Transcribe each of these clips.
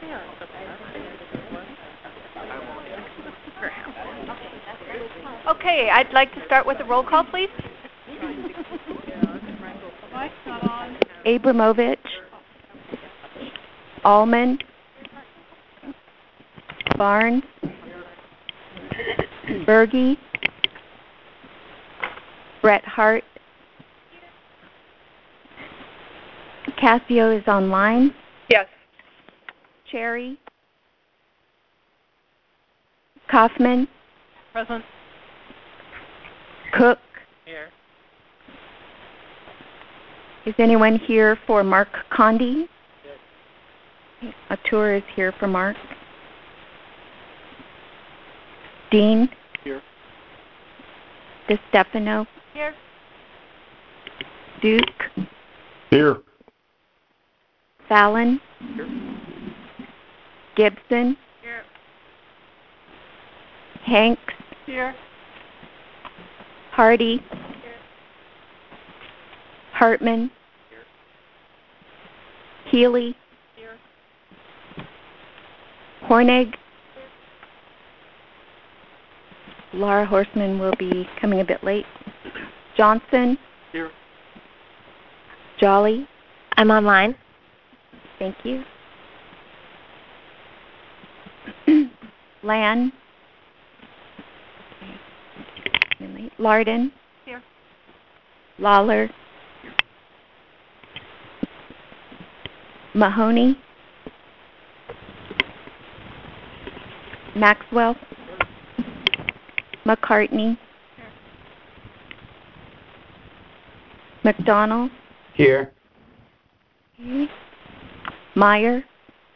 Okay, I'd like to start with a roll call, please. Abramovich, Allman, Barnes, Berge, Bret Hart. Casio is online. Yes. Cherry, Kaufman, Present. Cook. Here. Is anyone here for Mark Condi? Yes. A tour is here for Mark. Dean? Here. DeStefano? Here. Duke? Here. Fallon? Here. Gibson? Here. Hanks? Here. Hardy? Here. Hartman? Here. Healy? Here. Hornig? Laura Horseman will be coming a bit late. Johnson? Here. Jolly? I'm online. Thank you. Lan? Lardon? Here. Lawler? Mahoney? Maxwell? McCartney? McDonald? Here. Okay. Meyer?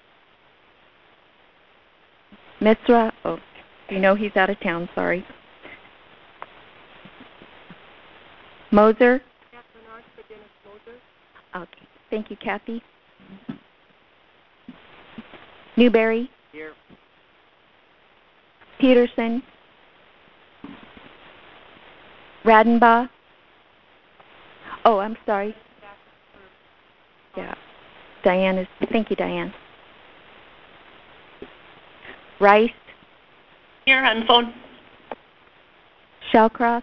Misra? Oh, you know he's out of town, sorry. Moser? Okay, thank you, Kathy. Newberry? Here. Peterson? Radenbaugh? Oh, I'm sorry. Yeah. Diane is, thank you, Diane. Rice? Here on phone. Shellcross?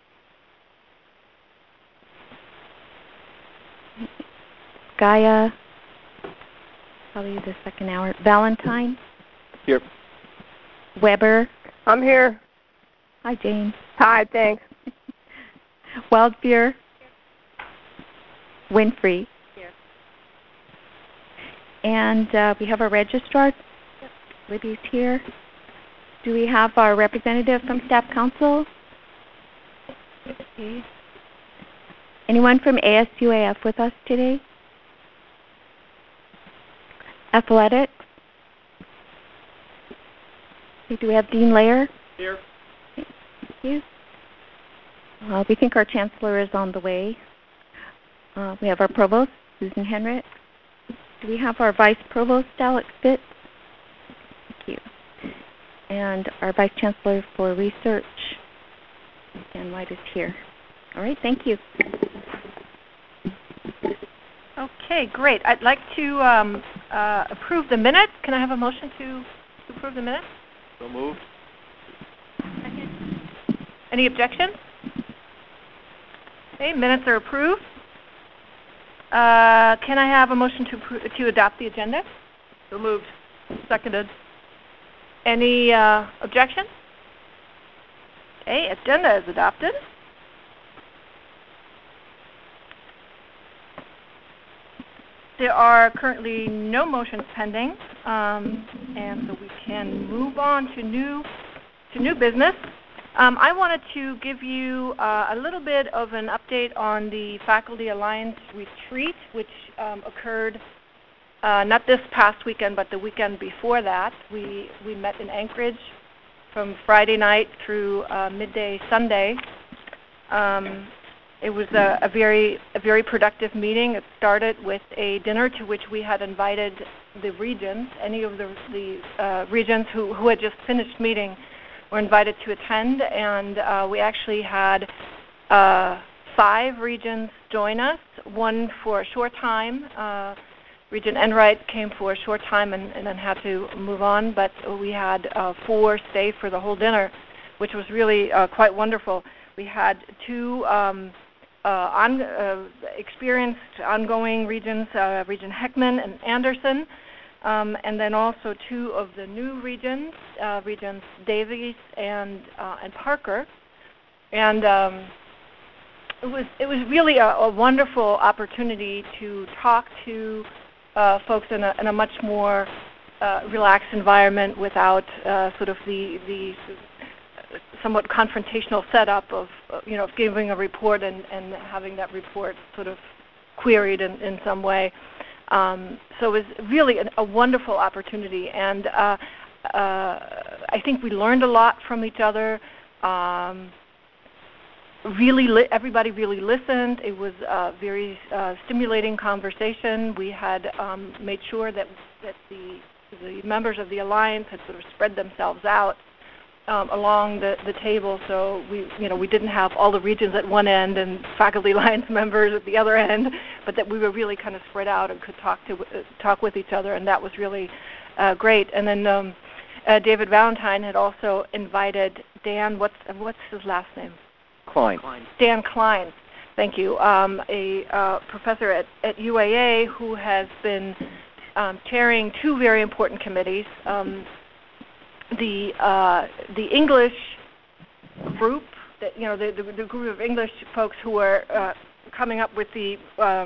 Gaia? Probably the second hour. Valentine? Here. Weber? I'm here. Hi, Jane. Hi, thanks. Wildfear? Winfrey? Here. And we have our registrar. Yep. Libby's here. Do we have our representative from Staff Council? Okay. Anyone from ASUAF with us today? Athletics? Okay, do we have Dean Lair? Here. Okay, thank you. We think our chancellor is on the way. We have our provost, Susan Henrich. Do we have our vice provost, Alex Fitz? Thank you. And our vice chancellor for research, Dan White, is here. All right, thank you. Okay, great. I'd like to approve the minutes. Can I have a motion to approve the minutes? So moved. Second. Any objections? Okay, minutes are approved. Can I have a motion to adopt the agenda? So moved. Seconded. Any objections? Okay, agenda is adopted. There are currently no motions pending, and so we can move on to new business. I wanted to give you a little bit of an update on the Faculty Alliance retreat, which occurred not this past weekend, but the weekend before that. We met in Anchorage from Friday night through midday Sunday. It was a very productive meeting. It started with a dinner to which we had invited the regions. Any of the regions who had just finished meeting were invited to attend, and we actually had 5 regions join us, one for a short time Regent Enright came for a short time and then had to move on, but we had 4 stay for the whole dinner, which was really quite wonderful. We had 2 experienced ongoing regents, Regent Heckman and Anderson, and then also 2 of the new regents, Regents Davies and Parker. And it was really a wonderful opportunity to talk to folks in a much more relaxed environment without sort of the somewhat confrontational setup of giving a report and having that report sort of queried in some way. So it was really a wonderful opportunity, and I think we learned a lot from each other. Everybody really listened. It was a very stimulating conversation. We had made sure that the members of the Alliance had sort of spread themselves out along the table, so we didn't have all the regions at one end and Faculty Alliance members at the other end, but that we were really kind of spread out and could talk with each other, and that was really great. And then David Valentine had also invited Dan. What's his last name? Klein. Dan Klein. Thank you. A professor at UAA who has been chairing 2 very important committees. The English group, the group of English folks who are coming up with the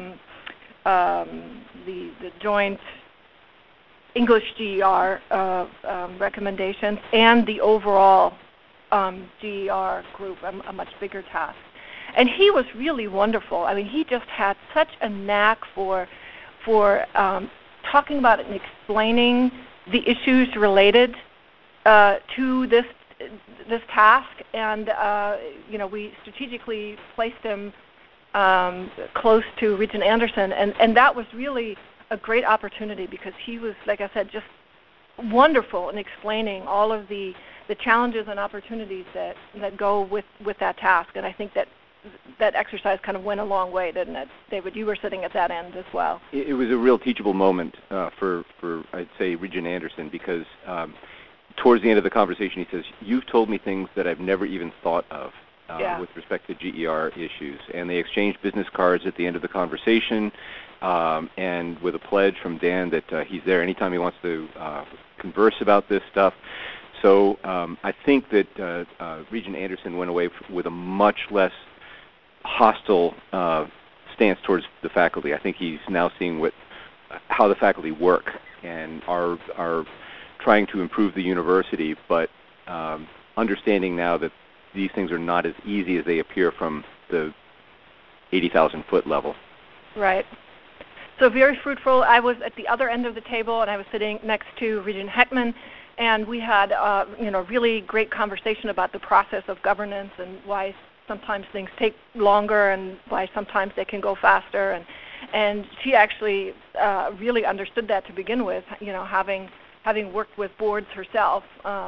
joint English GER recommendations, and the overall GER group, a much bigger task. And he was really wonderful. I mean, he just had such a knack for talking about it and explaining the issues related to this task, and we strategically placed him close to Regent Anderson, and that was really a great opportunity because he was, like I said, just wonderful in explaining all of the challenges and opportunities that go with that task. And I think that exercise kind of went a long way, didn't it? David, you were sitting at that end as well. It was a real teachable moment for I'd say, Regent Anderson, because towards the end of the conversation he says, "You've told me things that I've never even thought of with respect to GER issues." And they exchanged business cards at the end of the conversation, and with a pledge from Dan that he's there anytime he wants to converse about this stuff. So I think that Regent Anderson went away with a much less hostile stance towards the faculty. I think he's now seeing how the faculty work and are trying to improve the university, but understanding now that these things are not as easy as they appear from the 80,000-foot level. Right. So very fruitful. I was at the other end of the table, and I was sitting next to Regent Heckman, and we had really great conversation about the process of governance and why sometimes things take longer and why sometimes they can go faster. And she actually really understood that to begin with, having worked with boards herself,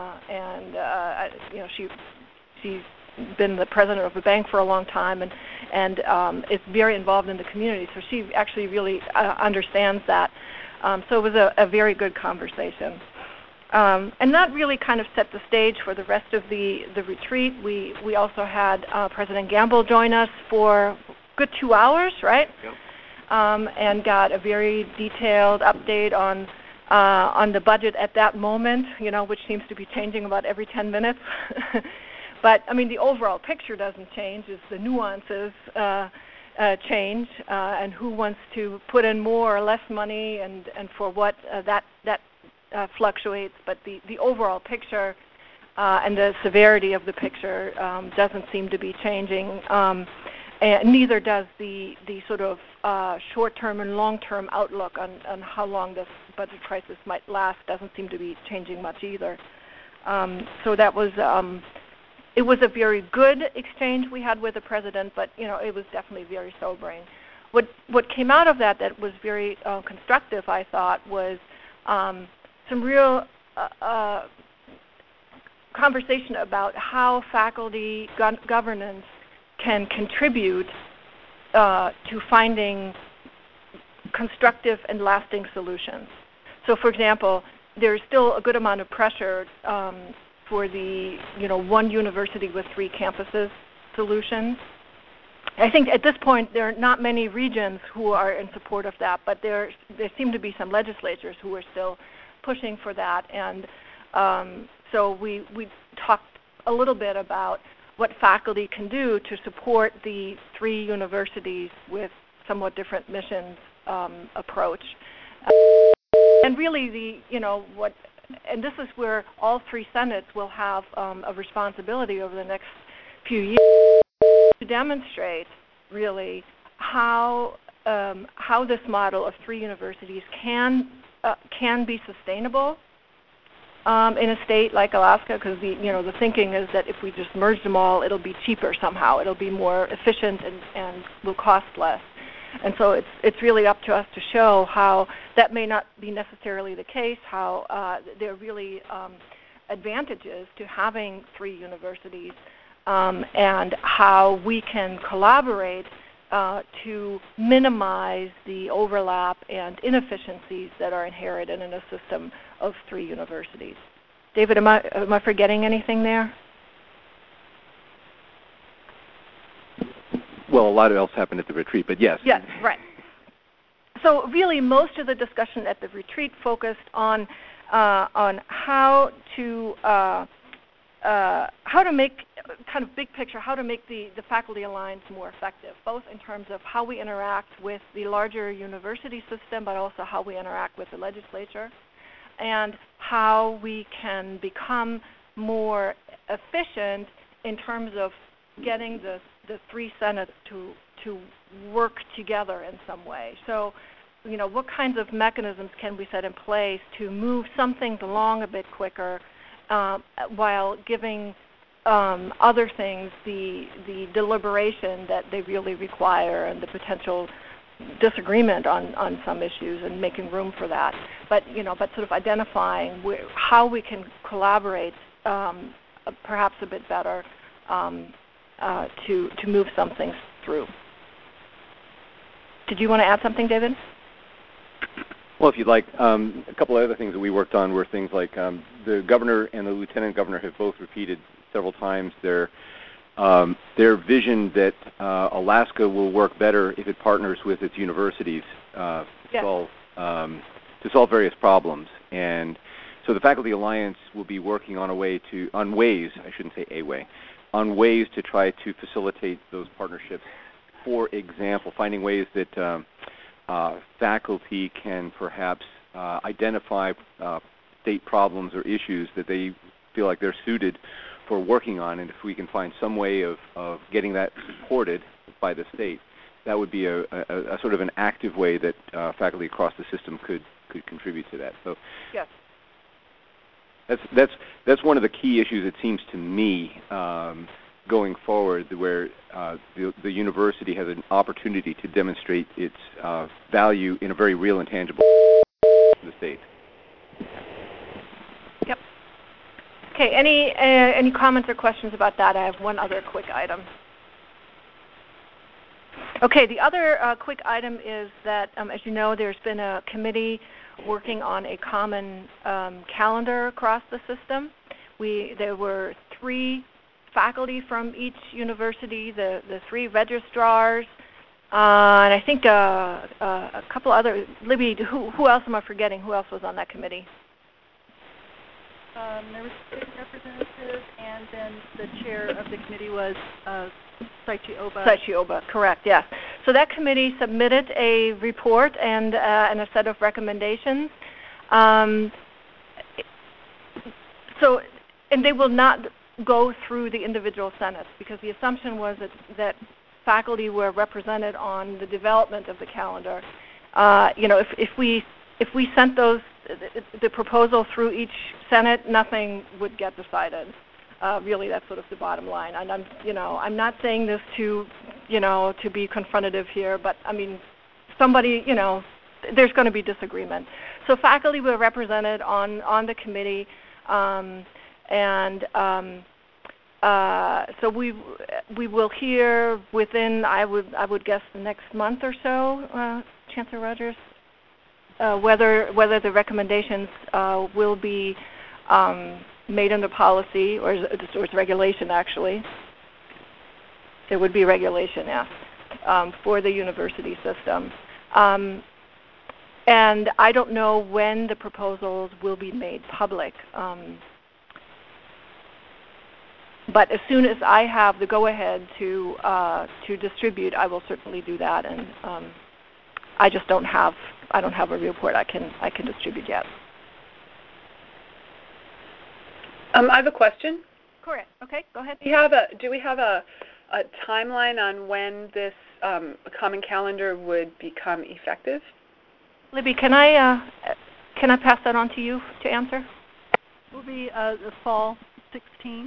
she's been the president of a bank for a long time, and is very involved in the community. So she actually really understands that. So it was a very good conversation. And that really kind of set the stage for the rest of the retreat. We also had President Gamble join us for a good 2 hours, right? Yep. And got a very detailed update on the budget at that moment, which seems to be changing about every 10 minutes. But, I mean, the overall picture doesn't change. It's the nuances change, and who wants to put in more or less money and for what that fluctuates. But the overall picture and the severity of the picture doesn't seem to be changing. And neither does the sort of short-term and long-term outlook on how long this budget crisis might last doesn't seem to be changing much either. So that was it was a very good exchange we had with the president, but it was definitely very sobering. What came out of that was very constructive, I thought, was some real conversation about how faculty governance can contribute to finding constructive and lasting solutions. So, for example, there's still a good amount of pressure for the one university with 3 campuses solution. I think at this point there are not many regions who are in support of that, but there seem to be some legislatures who are still pushing for that. And so we talked a little bit about what faculty can do to support the 3 universities with somewhat different missions approach. And really and this is where all 3 senates will have a responsibility over the next few years to demonstrate really how this model of 3 universities can be sustainable in a state like Alaska, because the thinking is that if we just merge them all, it'll be cheaper somehow. It'll be more efficient and will cost less. And so it's really up to us to show how that may not be necessarily the case, how there are really advantages to having 3 universities, and how we can collaborate to minimize the overlap and inefficiencies that are inherent in a system of 3 universities. David, am I forgetting anything there? Well, a lot else happened at the retreat, but yes. Yes, right. So really, most of the discussion at the retreat focused on how to make, kind of big picture, how to make the faculty alliance more effective, both in terms of how we interact with the larger university system, but also how we interact with the legislature, and how we can become more efficient in terms of getting the 3 senates to work together in some way. So, what kinds of mechanisms can we set in place to move some things along a bit quicker, while giving other things the deliberation that they really require and the potential disagreement on some issues, and making room for that. But sort of identifying how we can collaborate perhaps a bit better to move some things through. Did you want to add something, David? Well, if you'd like, a couple of other things that we worked on were things like the governor and the lieutenant governor have both repeated several times their vision that Alaska will work better if it partners with its universities to solve various problems. And so the Faculty Alliance will be working on ways to try to facilitate those partnerships. For example, finding ways that faculty can perhaps identify state problems or issues that they feel like they're suited for working on, and if we can find some way of getting that supported by the state, that would be a sort of an active way that faculty across the system could contribute to that. So yes. That's one of the key issues, it seems to me, going forward, where the university has an opportunity to demonstrate its value in a very real and tangible way to the state. Yep. Okay, any comments or questions about that? I have one other quick item. Okay, the other quick item is that, as you know, there's been a committee working on a common calendar across the system. There were 3 faculty from each university, the 3 registrars, and I think a couple other. Libby, who else am I forgetting? Who else was on that committee? There was a state representative, and then the chair of the committee was Saichi Oba. Saichi Oba, correct, yes. So that committee submitted a report and a set of recommendations. And they will not go through the individual senates, because the assumption was that faculty were represented on the development of the calendar. If we sent the proposal through each senate, nothing would get decided. Really, that's sort of the bottom line. And I'm not saying this to be confrontative here, but I mean, there's going to be disagreement. So faculty were represented on the committee. So we will hear within, I would guess, the next month or so, Chancellor Rogers? Whether the recommendations will be made under policy or it's regulation, actually. There would be regulation, yes, for the university system. And I don't know when the proposals will be made public. But as soon as I have the go-ahead to distribute, I will certainly do that. And I don't have a report I can distribute yet. I have a question. Correct. Okay, go ahead. Do we have a timeline on when this common calendar would become effective? Libby, can I pass that on to you to answer? It will be the fall 16.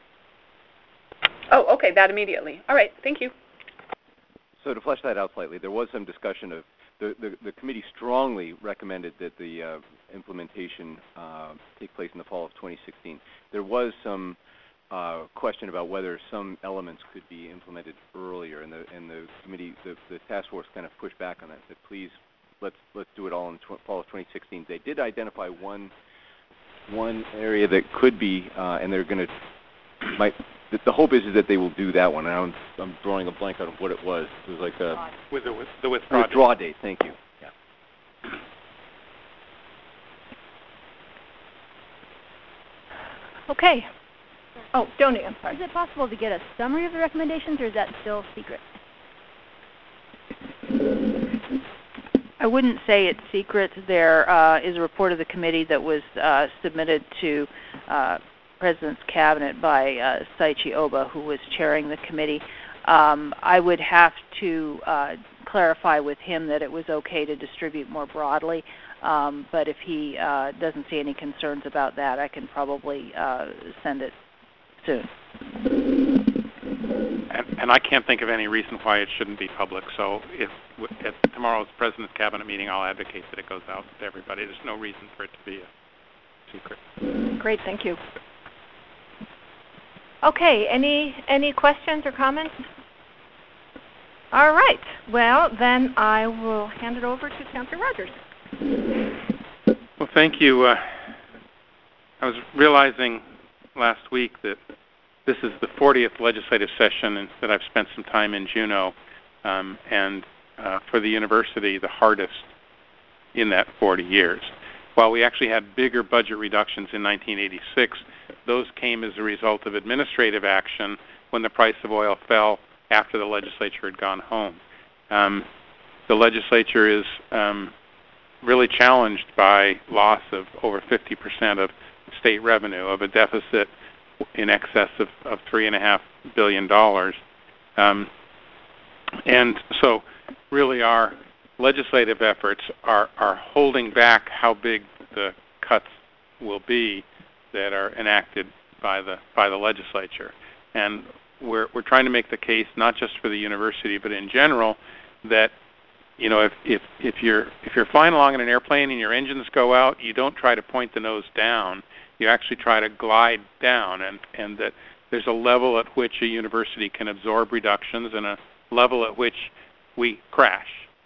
Oh, okay, that immediately. All right, thank you. So to flesh that out slightly, there was some discussion of the committee strongly recommended that the implementation take place in the fall of 2016. There was some question about whether some elements could be implemented earlier, and the committee, the task force, kind of pushed back on that. Said, please, let's do it all in fall of 2016. They did identify one area that could be, and they're going to. The hope is that they will do that one. And I'm drawing a blank on what it was. It was like the withdraw date. Thank you. Yeah. Okay. Oh, Joni, I'm sorry. Is it possible to get a summary of the recommendations, or is that still secret? I wouldn't say it's secret. There is a report of the committee that was submitted to President's Cabinet by Saichi Oba, who was chairing the committee. I would have to clarify with him that it was okay to distribute more broadly, but if he doesn't see any concerns about that, I can probably send it soon. And I can't think of any reason why it shouldn't be public, so if at tomorrow's President's Cabinet meeting, I'll advocate that it goes out to everybody. There's no reason for it to be a secret. Great, thank you. Okay, any questions or comments? All right, well, then I will hand it over to Chancellor Rogers. Well, thank you. I was realizing last week that this is the 40th legislative session and that I've spent some time in Juneau, and for the university, the hardest in that 40 years. While we actually had bigger budget reductions in 1986, those came as a result of administrative action when the price of oil fell after the legislature had gone home. The legislature is really challenged by loss of over 50% of state revenue, of a deficit in excess of $3.5 billion. And so really our legislative efforts are holding back how big the cuts will be that are enacted by the legislature. And we're trying to make the case not just for the university but in general that, you know, if you're flying along in an airplane and your engines go out, you don't try to point the nose down. You actually try to glide down, and that there's a level at which a university can absorb reductions and a level at which we crash.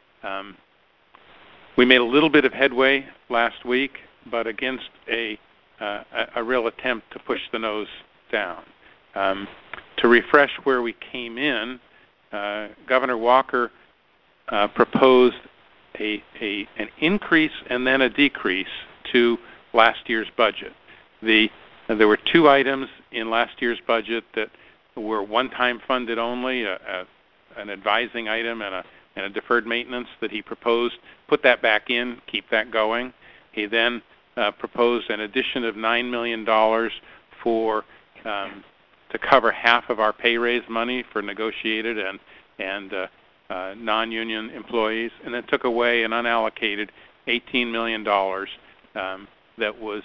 We made a little bit of headway last week, but against a real attempt to push the nose down. To refresh where we came in, Governor Walker proposed an increase and then a decrease to last year's budget. There were two items in last year's budget that were one-time funded only, an advising item and a deferred maintenance that he proposed. Put that back in, keep that going. He then proposed an addition of $9 million to cover half of our pay raise money for negotiated and non-union employees, and then took away an unallocated $18 million that was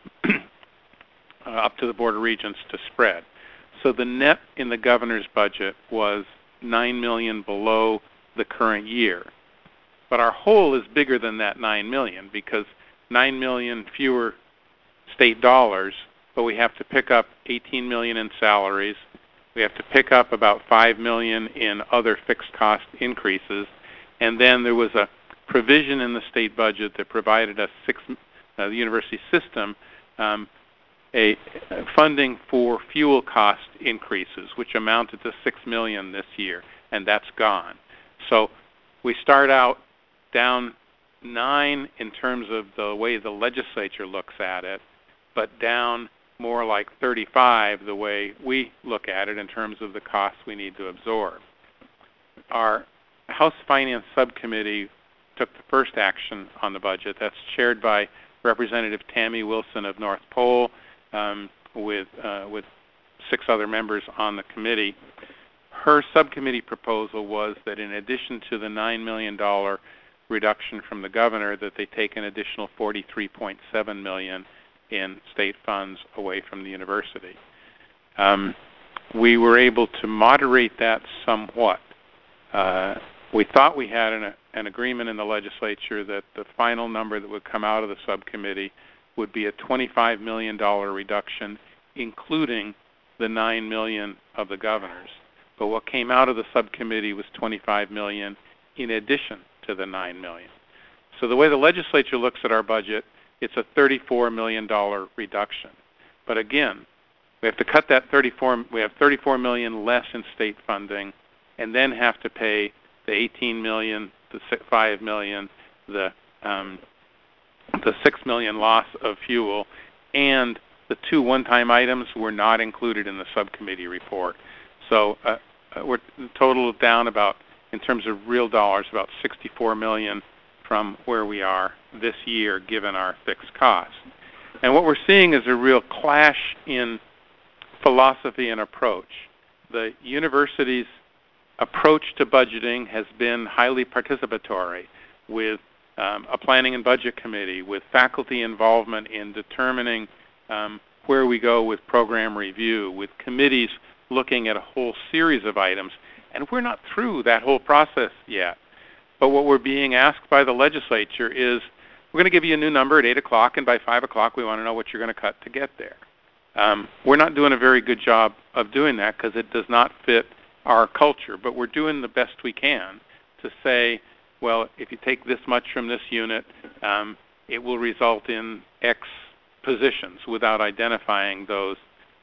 up to the Board of Regents to spread. So the net in the governor's budget was $9 million below the current year. But our hole is bigger than that $9 million because $9 million fewer state dollars, but we have to pick up $18 million in salaries. We have to pick up about $5 million in other fixed cost increases. And then there was a provision in the state budget that provided us the university system a funding for fuel cost increases, which amounted to $6 million this year, and that's gone. So we start out down 9 in terms of the way the legislature looks at it, but down more like 35 the way we look at it in terms of the costs we need to absorb. Our House Finance Subcommittee took the first action on the budget. That's chaired by Representative Tammy Wilson of North Pole, with 6 other members on the committee. Her subcommittee proposal was that in addition to the $9 million reduction from the governor, that they take an additional $43.7 million in state funds away from the university. We were able to moderate that somewhat. We thought we had an agreement in the legislature that the final number that would come out of the subcommittee would be a $25 million reduction, including the $9 million of the governor's. But what came out of the subcommittee was $25 million in addition to the $9 million. So the way the legislature looks at our budget, it's a $34 million reduction. But again, we have to cut that we have $34 million less in state funding, and then have to pay the $18 million, the $5 million, the $6 million loss of fuel, and the 2 one-time items were not included in the subcommittee report. So we're total down about, in terms of real dollars, about $64 million from where we are this year, given our fixed costs. And what we're seeing is a real clash in philosophy and approach. The university's approach to budgeting has been highly participatory, with a planning and budget committee, with faculty involvement in determining where we go with program review, with committees looking at a whole series of items. And we're not through that whole process yet. But what we're being asked by the legislature is, we're going to give you a new number at 8 o'clock, and by 5 o'clock we want to know what you're going to cut to get there. We're not doing a very good job of doing that because it does not fit our culture, but we're doing the best we can to say, well, if you take this much from this unit, it will result in X positions, without identifying those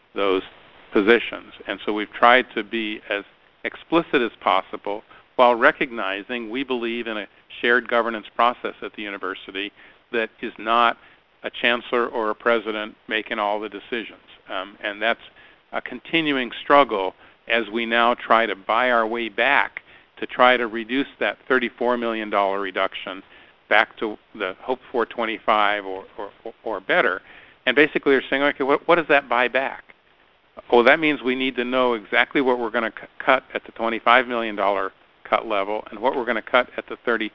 positions. And so we've tried to be as explicit as possible, while recognizing we believe in a shared governance process at the university that is not a chancellor or a president making all the decisions. And that's a continuing struggle as we now try to buy our way back to try to reduce that $34 million reduction back to the hoped for 25 or better. And basically they're saying, okay, what does that buy back? Well, that means we need to know exactly what we're going to cut at the $25 million cut level and what we're going to cut at the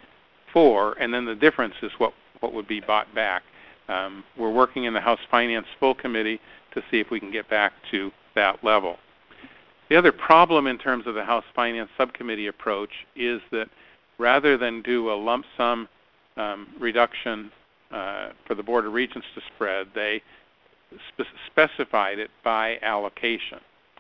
34, and then the difference is what would be bought back. We're working in the House Finance Full Committee to see if we can get back to that level. The other problem in terms of the House Finance Subcommittee approach is that rather than do a lump sum reduction for the Board of Regents to spread, they specified it by allocation.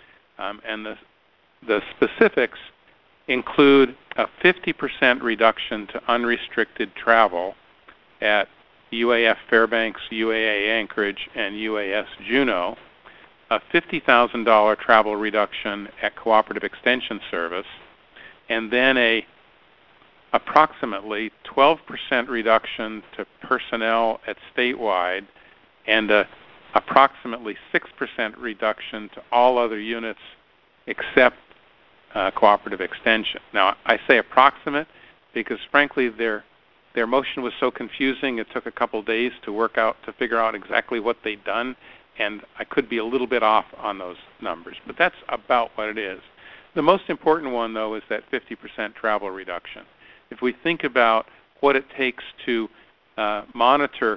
And the specifics include a 50% reduction to unrestricted travel at UAF Fairbanks, UAA Anchorage, and UAS Juneau, a $50,000 travel reduction at Cooperative Extension Service, and then a approximately 12% reduction to personnel at statewide, and a approximately 6% reduction to all other units except Cooperative Extension. Now, I say approximate because, frankly, their motion was so confusing. It took a couple days to figure out exactly what they'd done, and I could be a little bit off on those numbers, but that's about what it is. The most important one, though, is that 50% travel reduction. If we think about what it takes to monitor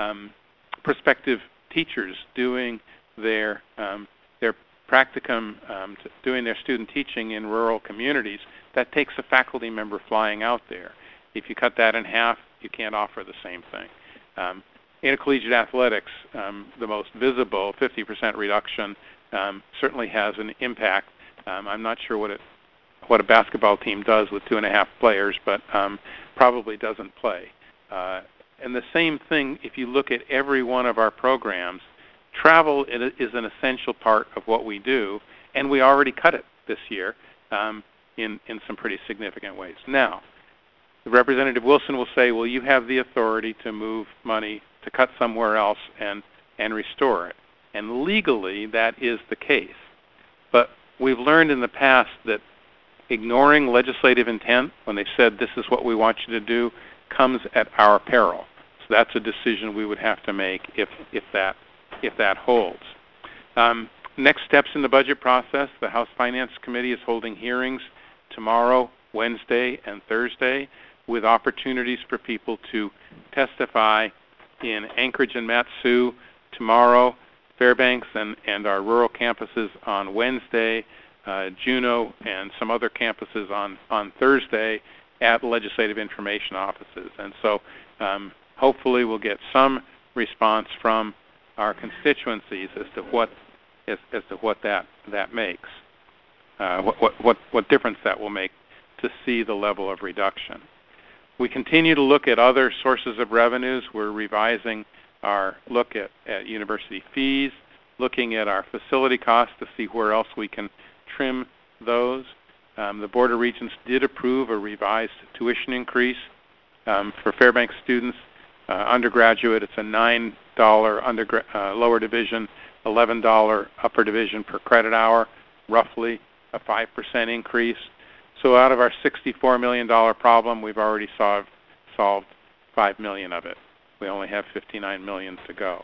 prospective teachers doing their practicum, doing their student teaching in rural communities, that takes a faculty member flying out there. If you cut that in half, you can't offer the same thing. Intercollegiate athletics, the most visible 50% reduction, certainly has an impact. I'm not sure what a basketball team does with 2.5 players, but probably doesn't play. And the same thing, if you look at every one of our programs, travel is an essential part of what we do, and we already cut it this year in some pretty significant ways. Now, Representative Wilson will say, well, you have the authority to move money to cut somewhere else and restore it. And legally, that is the case. But we've learned in the past that ignoring legislative intent when they said this is what we want you to do comes at our peril. So that's a decision we would have to make if that holds. Next steps in the budget process, the House Finance Committee is holding hearings tomorrow, Wednesday, and Thursday with opportunities for people to testify in Anchorage and Mat-Su tomorrow, Fairbanks and our rural campuses on Wednesday, Juneau and some other campuses on Thursday at legislative information offices. And so hopefully we'll get some response from our constituencies as to what that makes, what difference that will make to see the level of reduction. We continue to look at other sources of revenues. We're revising our look at university fees, looking at our facility costs to see where else we can trim those. The Board of Regents did approve a revised tuition increase for Fairbanks students. Undergraduate, it's a $9 lower division, $11 upper division per credit hour, roughly a 5% increase. So out of our $64 million problem, we've already solved $5 million of it. We only have $59 million to go.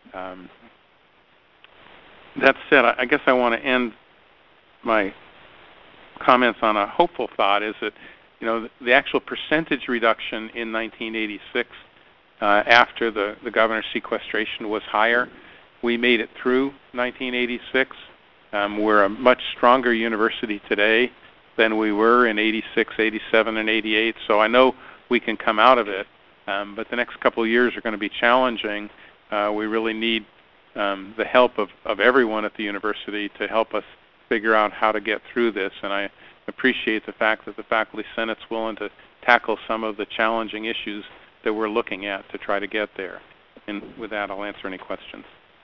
That said, I guess I want to end my comments on a hopeful thought, is that the actual percentage reduction in 1986 after the governor's sequestration was higher. We made it through 1986. We're a much stronger university today than we were in 86, 87, and 88. So I know we can come out of it, but the next couple of years are going to be challenging. We really need the help of everyone at the university to help us figure out how to get through this. And I appreciate the fact that the Faculty Senate's willing to tackle some of the challenging issues that we're looking at to try to get there. And with that, I'll answer any questions.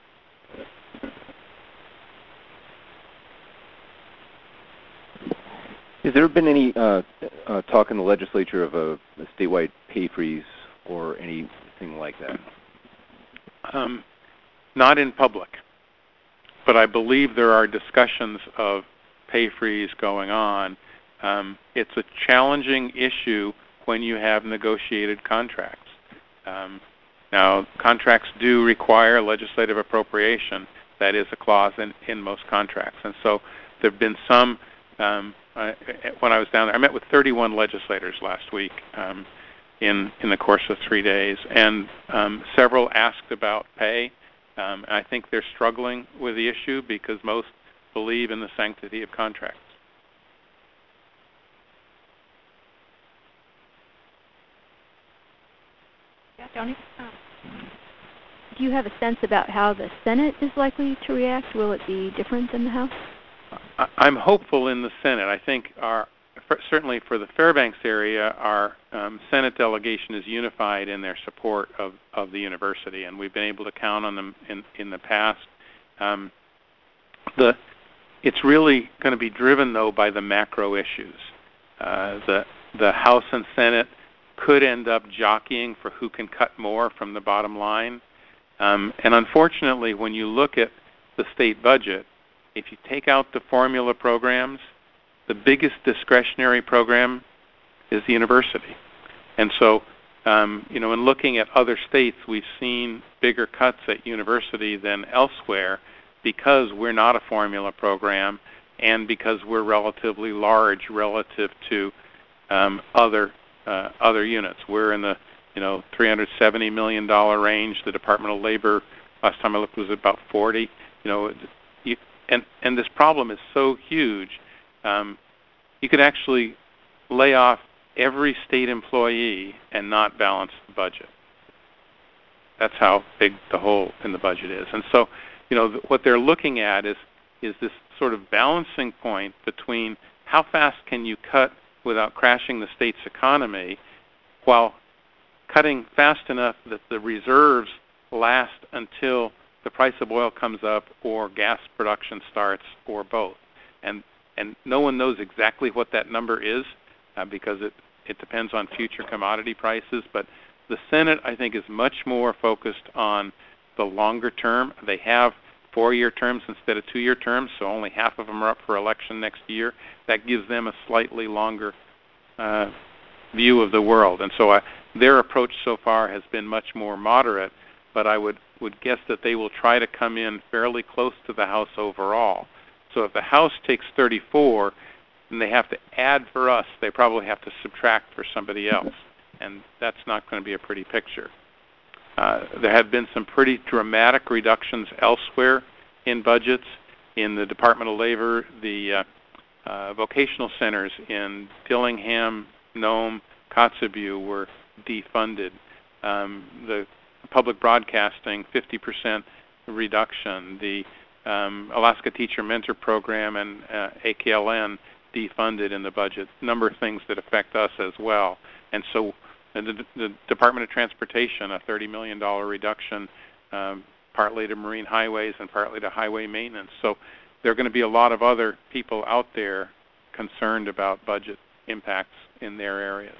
Has there been any talk in the legislature of a statewide pay freeze or anything like that? Not in public, but I believe there are discussions of pay freeze going on. It's a challenging issue when you have negotiated contracts. Now, contracts do require legislative appropriation. That is a clause in most contracts. And so there have been some, when I was down there, I met with 31 legislators last week in the course of 3 days, and several asked about pay. I think they're struggling with the issue because most believe in the sanctity of contracts. Yeah, Johnny? Do you have a sense about how the Senate is likely to react? Will it be different than the House? I'm hopeful in the Senate. I think certainly for the Fairbanks area, our Senate delegation is unified in their support of the university, and we've been able to count on them in the past. It's really going to be driven, though, by the macro issues. The House and Senate could end up jockeying for who can cut more from the bottom line. And unfortunately, when you look at the state budget, if you take out the formula programs, the biggest discretionary program is the university. And so, in looking at other states, we've seen bigger cuts at university than elsewhere because we're not a formula program and because we're relatively large relative to other units. We're in the $370 million range. The Department of Labor, last time I looked, was about 40. And this problem is so huge. You could actually lay off every state employee and not balance the budget. That's how big the hole in the budget is. And so, what they're looking at is this sort of balancing point between how fast can you cut without crashing the state's economy, while cutting fast enough that the reserves last until the price of oil comes up or gas production starts or both. And no one knows exactly what that number is because it depends on future commodity prices. But the Senate, I think, is much more focused on the longer term. They have 4-year terms instead of 2-year terms, so only half of them are up for election next year. That gives them a slightly longer view of the world. And so their approach so far has been much more moderate, but I would guess that they will try to come in fairly close to the House overall. So if the House takes 34, then they have to add for us. They probably have to subtract for somebody else, and that's not going to be a pretty picture. There have been some pretty dramatic reductions elsewhere in budgets. In the Department of Labor, the vocational centers in Dillingham, Nome, Kotzebue were defunded. The public broadcasting, 50% reduction. The Alaska Teacher Mentor Program and AKLN defunded in the budget. A number of things that affect us as well. And so the Department of Transportation, a $30 million reduction, partly to marine highways and partly to highway maintenance. So there are going to be a lot of other people out there concerned about budget impacts in their areas.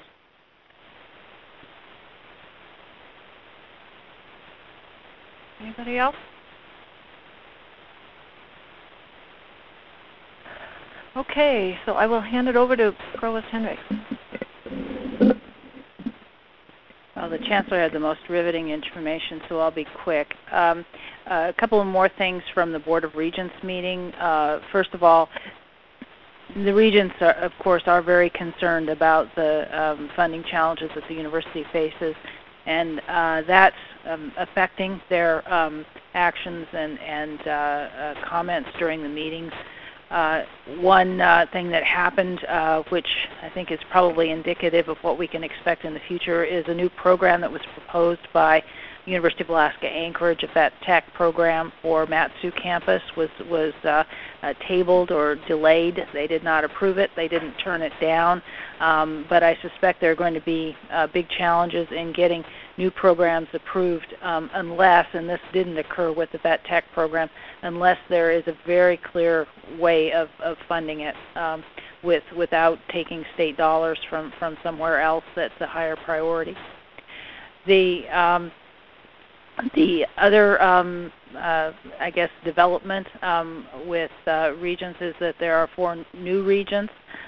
Anybody else? Okay, so I will hand it over to Provost Henricks. Well, the Chancellor had the most riveting information, so I'll be quick. A couple of more things from the Board of Regents meeting. First of all, the Regents, of course, are very concerned about the funding challenges that the university faces, and that's affecting their actions and comments during the meetings. One thing that happened, which I think is probably indicative of what we can expect in the future, is a new program that was proposed by University of Alaska Anchorage. A vet tech program for Mat-Su campus was tabled or delayed. They did not approve it. They didn't turn it down. But I suspect there are going to be big challenges in getting new programs approved unless, and this didn't occur with the vet tech program, unless there is a very clear way of funding it without taking state dollars from somewhere else that's a higher priority. The other, I guess, development with Regents is that there are 4 new Regents.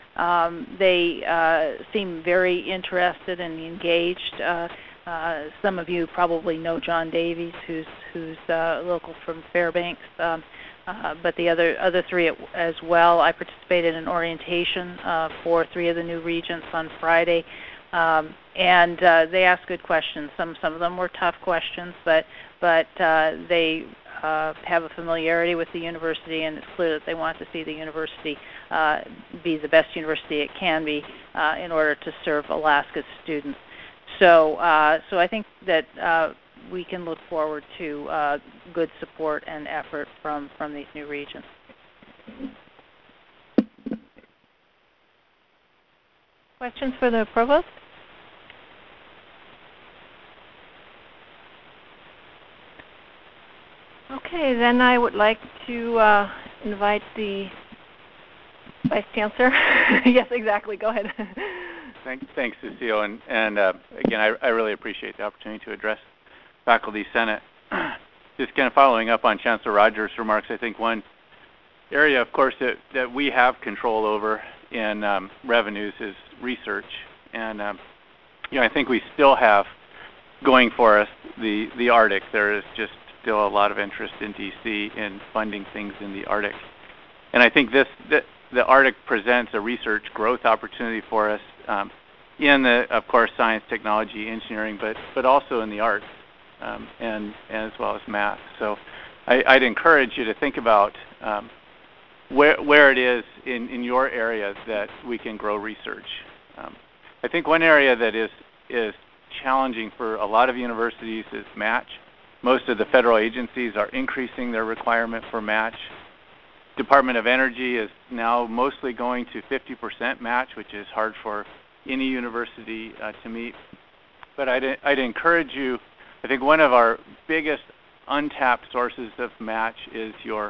They seem very interested and engaged. Some of you probably know John Davies, who's local from Fairbanks, but the other 3 as well. I participated in orientation for 3 of the new Regents on Friday. And they asked good questions. Some of them were tough questions, but they have a familiarity with the university, and it's clear that they want to see the university be the best university it can be in order to serve Alaska's students. So I think that we can look forward to good support and effort from these new Regents. Questions for the Provost? Okay, then I would like to invite the Vice Chancellor. Yes, exactly. Go ahead. Thanks, Cecile. And again, I really appreciate the opportunity to address Faculty Senate. Just kind of following up on Chancellor Rogers' remarks, I think one area, of course, that we have control over in revenues is research. And I think we still have going for us the Arctic. There is just still a lot of interest in D.C. in funding things in the Arctic. And I think the Arctic presents a research growth opportunity for us in the, of course, science, technology, engineering, but also in the arts and as well as math. So I'd encourage you to think about where it is in your areas that we can grow research. I think one area that is challenging for a lot of universities is match. Most of the federal agencies are increasing their requirement for match. Department of Energy is now mostly going to 50% match, which is hard for any university to meet. But I'd encourage you, I think one of our biggest untapped sources of match is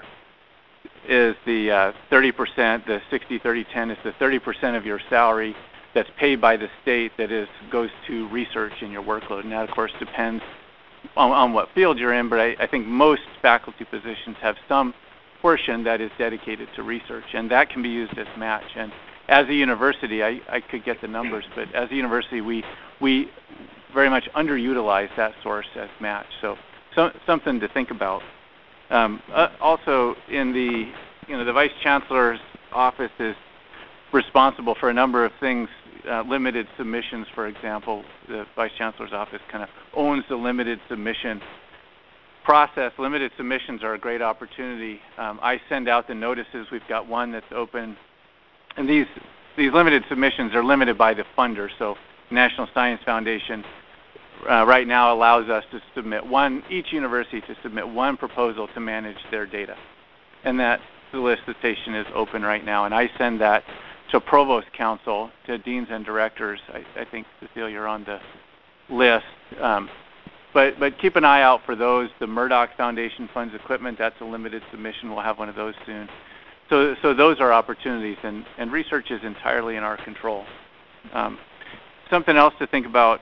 the 30%, the 60-30-10 is the 30% of your salary that's paid by the state that goes to research in your workload. And that, of course, depends on what field you're in, but I think most faculty positions have some portion that is dedicated to research, and that can be used as match. And as a university, I could get the numbers, but as a university, we very much underutilize that source as match. So something to think about. Also, in the Vice Chancellor's office is responsible for a number of things. Limited submissions, for example, the Vice Chancellor's office kind of owns the limited submission process. Limited submissions are a great opportunity. I send out the notices. We've got one that's open, and these limited submissions are limited by the funder. So National Science Foundation right now allows us to submit each university to submit one proposal to manage their data, and that solicitation is open right now. And I send that to Provost Council, to deans and directors. I think, Cecile, you're on the list. But keep an eye out for those. The Murdoch Foundation funds equipment. That's a limited submission. We'll have one of those soon. So those are opportunities, and research is entirely in our control. Something else to think about,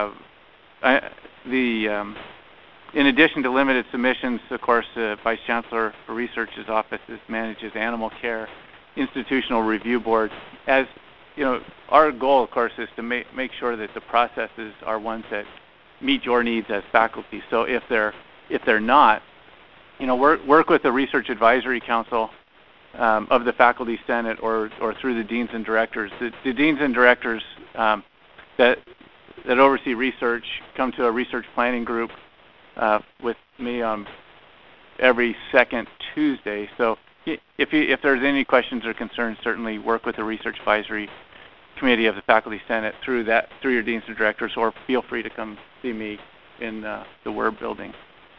in addition to limited submissions, of course, the Vice Chancellor for Research's office manages animal care, institutional review board. As you know, our goal, of course, is to make sure that the processes are ones that meet your needs as faculty. So if they're not, work with the Research Advisory Council of the Faculty Senate or through the deans and directors. The deans and directors that oversee research come to a research planning group with me every second Tuesday. So if there's any questions or concerns, certainly work with the Research Advisory Committee of the Faculty Senate through your deans and directors, or feel free to come see me in the WERB building.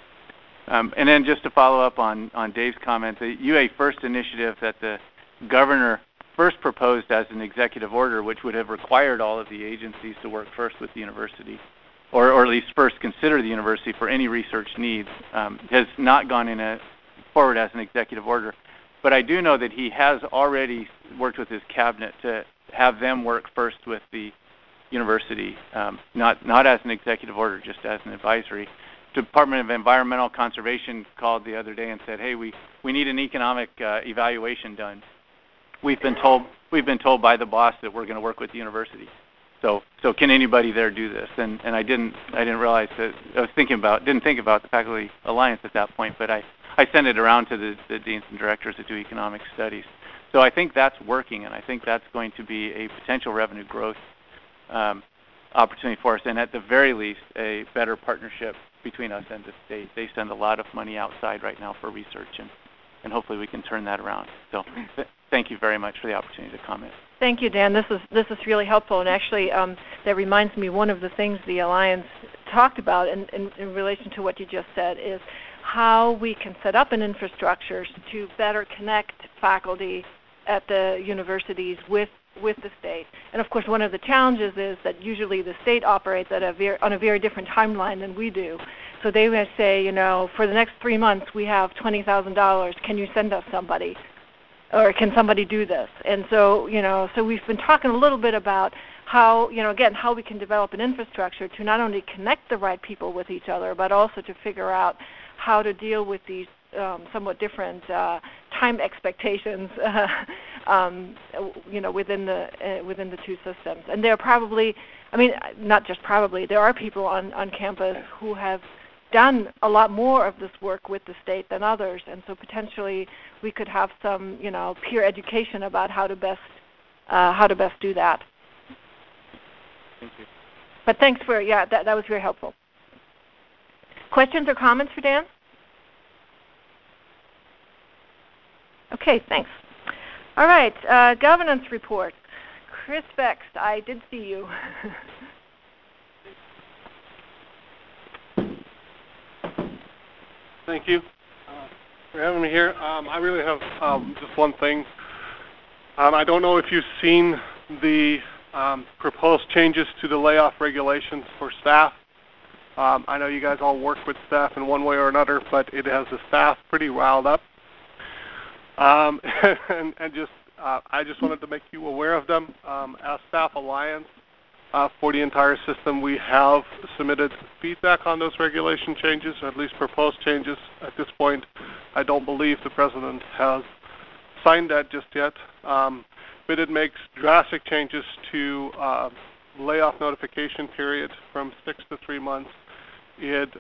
And then just to follow up on Dave's comment, the UA First initiative that the governor first proposed as an executive order, which would have required all of the agencies to work first with the university, or at least first consider the university for any research needs, has not gone forward as an executive order. But I do know that he has already worked with his cabinet to have them work first with the university, not as an executive order, just as an advisory. Department of Environmental Conservation called the other day and said, "Hey, we need an economic evaluation done. We've been told by the boss that we're going to work with the university. So can anybody there do this?" And I didn't realize that I was didn't think about the Faculty Alliance at that point, but I sent it around to the deans and directors that do economic studies. So I think that's working, and I think that's going to be a potential revenue growth opportunity for us, and at the very least, a better partnership between us and the state. They send a lot of money outside right now for research, and hopefully we can turn that around. So thank you very much for the opportunity to comment. Thank you, Dan. This is really helpful, and actually that reminds me, one of the things the Alliance talked about in relation to what you just said is how we can set up an infrastructure to better connect faculty at the universities with the state. And of course, one of the challenges is that usually the state operates at on a very different timeline than we do. So they would say, for the next 3 months we have $20,000. Can you send us somebody? Or can somebody do this? And so, so we've been talking a little bit about how, again, how we can develop an infrastructure to not only connect the right people with each other, but also to figure out how to deal with these somewhat different time expectations, within the two systems. And there are probably, not just probably, there are people on campus who have done a lot more of this work with the state than others, and so potentially we could have some, peer education about how to best do that. Thank you. But thanks for that was very helpful. Questions or comments for Dan? Okay, thanks. All right, governance report. Chris Bext, I did see you. Thank you. for having me here. I really have just one thing. I don't know if you've seen the proposed changes to the layoff regulations for staff. I know you guys all work with staff in one way or another, but it has the staff pretty riled up. I just wanted to make you aware of them. As Staff Alliance, for the entire system, we have submitted feedback on those regulation changes, or at least proposed changes. At this point, I don't believe the President has signed that just yet, but it makes drastic changes to layoff notification period from 6 to 3 months. It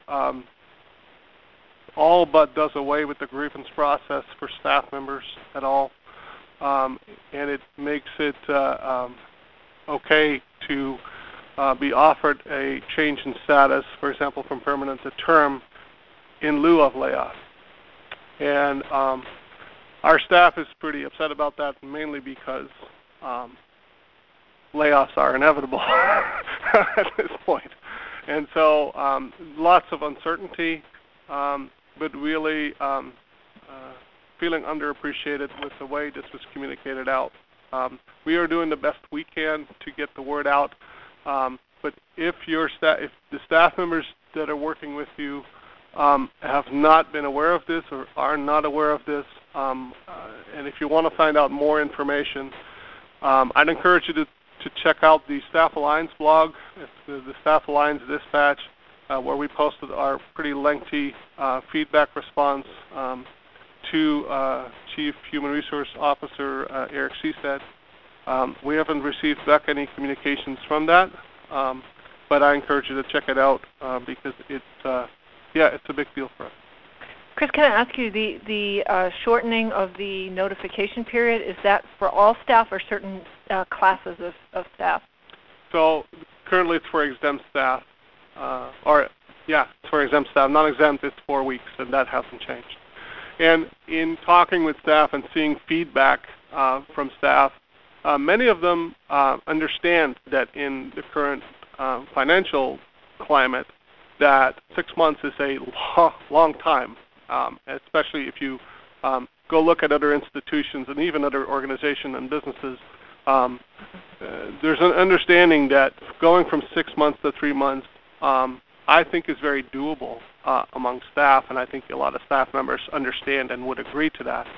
all but does away with the grievance process for staff members at all, and it makes it okay to be offered a change in status, for example, from permanent to term, in lieu of layoff. And our staff is pretty upset about that, mainly because layoffs are inevitable at this point. And so lots of uncertainty, but really feeling underappreciated with the way this was communicated out. We are doing the best we can to get the word out, but if the staff members that are working with you have not been aware of this or are not aware of this, and if you want to find out more information, I'd encourage you to check out the Staff Alliance blog, the Staff Alliance Dispatch, where we posted our pretty lengthy feedback response to Chief Human Resource Officer Eric Seastead. We haven't received back any communications from that, but I encourage you to check it out because it's a big deal for us. Chris, can I ask you, the shortening of the notification period, is that for all staff or certain classes of staff? So currently it's for exempt staff, it's for exempt staff. Non-exempt, it's 4 weeks, and that hasn't changed. And in talking with staff and seeing feedback from staff, many of them understand that in the current financial climate, that 6 months is a long time, especially if you go look at other institutions and even other organizations and businesses. There's an understanding that going from 6 months to 3 months, I think is very doable among staff, and I think a lot of staff members understand and would agree to that.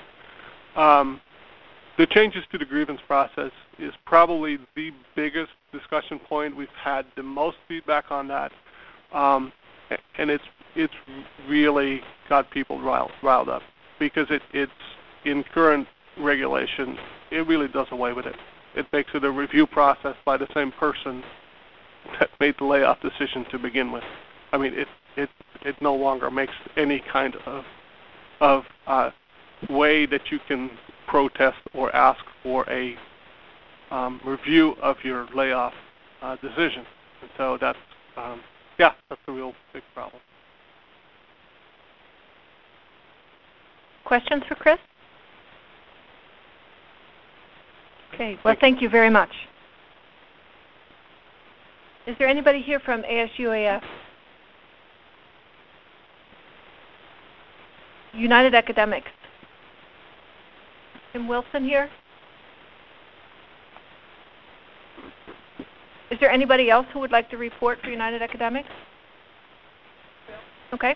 The changes to the grievance process is probably the biggest discussion point. We've had the most feedback on that, and it's really got people riled up because it's in current regulation. It really does away with it. It makes it a review process by the same person that made the layoff decision to begin with. I mean, it no longer makes any kind of way that you can protest or ask for a review of your layoff decision. And so that's a real big problem. Questions for Chris? Okay, well, thank you very much. Is there anybody here from ASUAF? United Academics. Tim Wilson here? Is there anybody else who would like to report for United Academics? Okay.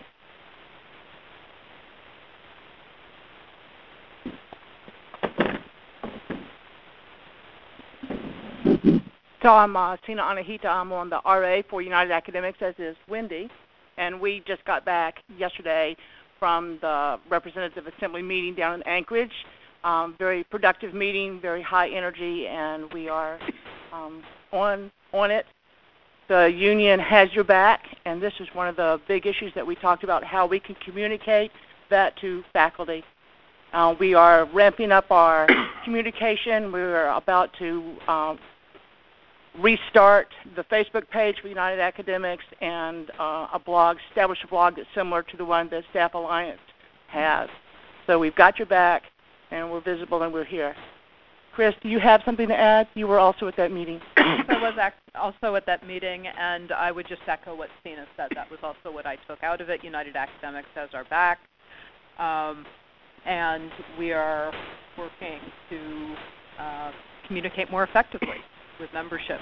So I'm Tina Anahita. I'm on the RA for United Academics, as is Wendy. And we just got back yesterday from the Representative Assembly meeting down in Anchorage. Very productive meeting, very high energy, and we are on it. The union has your back, and this is one of the big issues that we talked about, how we can communicate that to faculty. We are ramping up our communication. We're about to restart the Facebook page for United Academics and establish a blog that's similar to the one that Staff Alliance has. So we've got your back, and we're visible, and we're here. Chris, do you have something to add? You were also at that meeting. I was also at that meeting, and I would just echo what Tina said. That was also what I took out of it. United Academics has our back. and we are working to communicate more effectively with membership.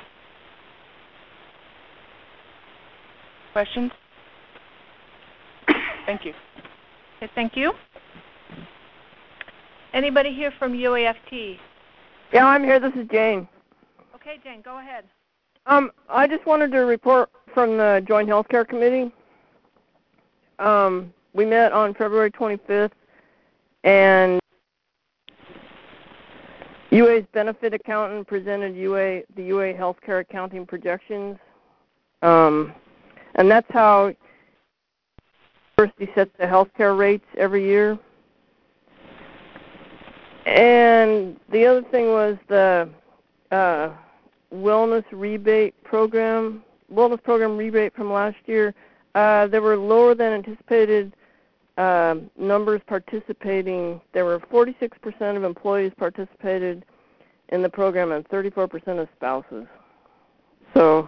Questions? Thank you. Okay, thank you. Anybody here from UAFT? Yeah, I'm here. This is Jane. Okay, Jane, go ahead. I just wanted to report from the Joint Healthcare Committee. We met on February 25th, and UA's benefit accountant presented the UA healthcare accounting projections, and that's how university sets the healthcare rates every year. And the other thing was the wellness program rebate from last year. There were lower than anticipated numbers participating. There were 46% of employees participated in the program and 34% of spouses. So,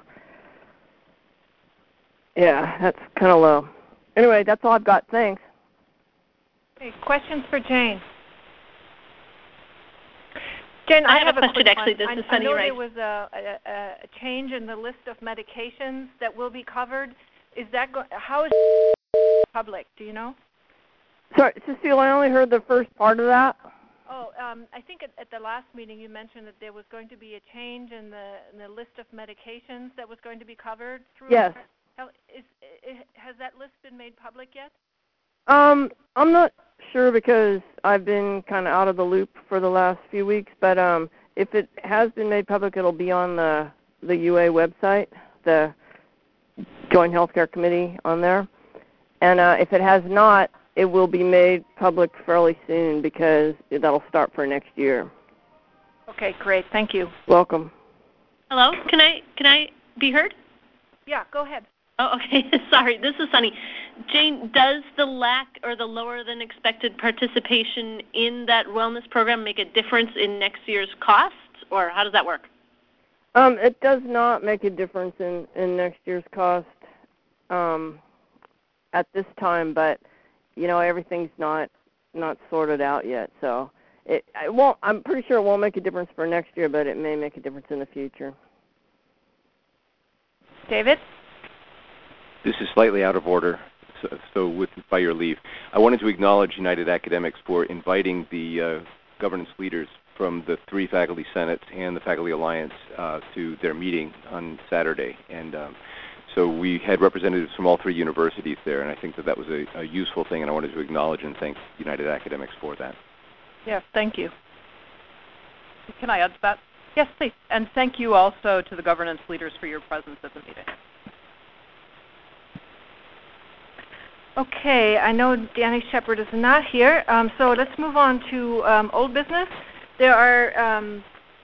yeah, that's kind of low. Anyway, that's all I've got. Thanks. Okay, questions for Jane? Jane, I have a question. Actually, this is Sunny Rice. I know there was a change in the list of medications that will be covered. Is that how is it public? Do you know? Sorry, Cecile, I only heard the first part of that. Oh, I think at the last meeting you mentioned that there was going to be a change in the list of medications that was going to be covered through. Yes. Has that list been made public yet? I'm not sure because I've been kind of out of the loop for the last few weeks, but if it has been made public, it'll be on the UA website, the Joint Healthcare Committee on there. And if it has not, it will be made public fairly soon because that'll start for next year. Okay, great. Thank you. Welcome. Hello? Can I be heard? Yeah, go ahead. Oh, okay. Sorry, this is Sunny. Jane, does the lack or the lower than expected participation in that wellness program make a difference in next year's costs, or how does that work? It does not make a difference in next year's cost at this time, but everything's not sorted out yet, so it won't. I'm pretty sure it won't make a difference for next year, but it may make a difference in the future. David? This is slightly out of order, so by your leave. I wanted to acknowledge United Academics for inviting the governance leaders from the 3 faculty senates and the Faculty Alliance to their meeting on Saturday. And so we had representatives from all 3 universities there, and I think that was a useful thing, and I wanted to acknowledge and thank United Academics for that. Yes, thank you. Can I add to that? Yes, please. And thank you also to the governance leaders for your presence at the meeting. Okay, I know Danny Shepard is not here, so let's move on to old business. There are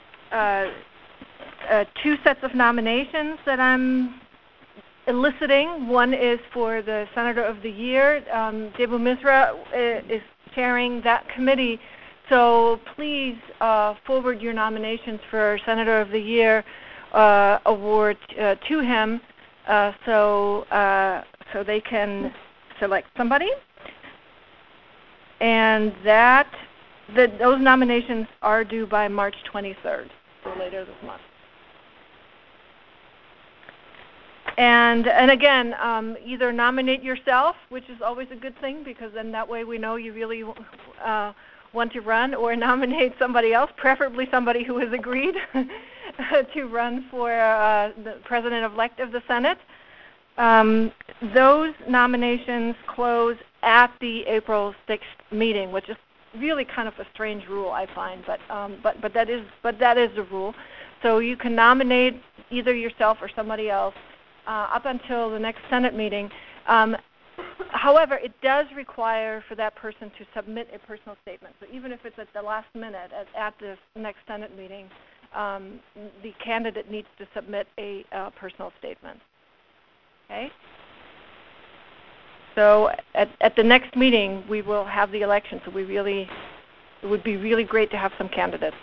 2 sets of nominations that I'm eliciting. One is for the Senator of the Year. Debu Misra is chairing that committee, so please forward your nominations for Senator of the Year award to him so they can select somebody, and those nominations are due by March 23rd, so later this month. And again, either nominate yourself, which is always a good thing because then that way we know you really want to run, or nominate somebody else, preferably somebody who has agreed to run for the President-elect of the Senate. Those nominations close at the April 6th meeting, which is really kind of a strange rule, I find, but that is the rule. So you can nominate either yourself or somebody else up until the next Senate meeting. However, it does require for that person to submit a personal statement. So even if it's at the last minute at the next Senate meeting, the candidate needs to submit a personal statement. Okay. So at the next meeting, we will have the election. So it would be really great to have some candidates.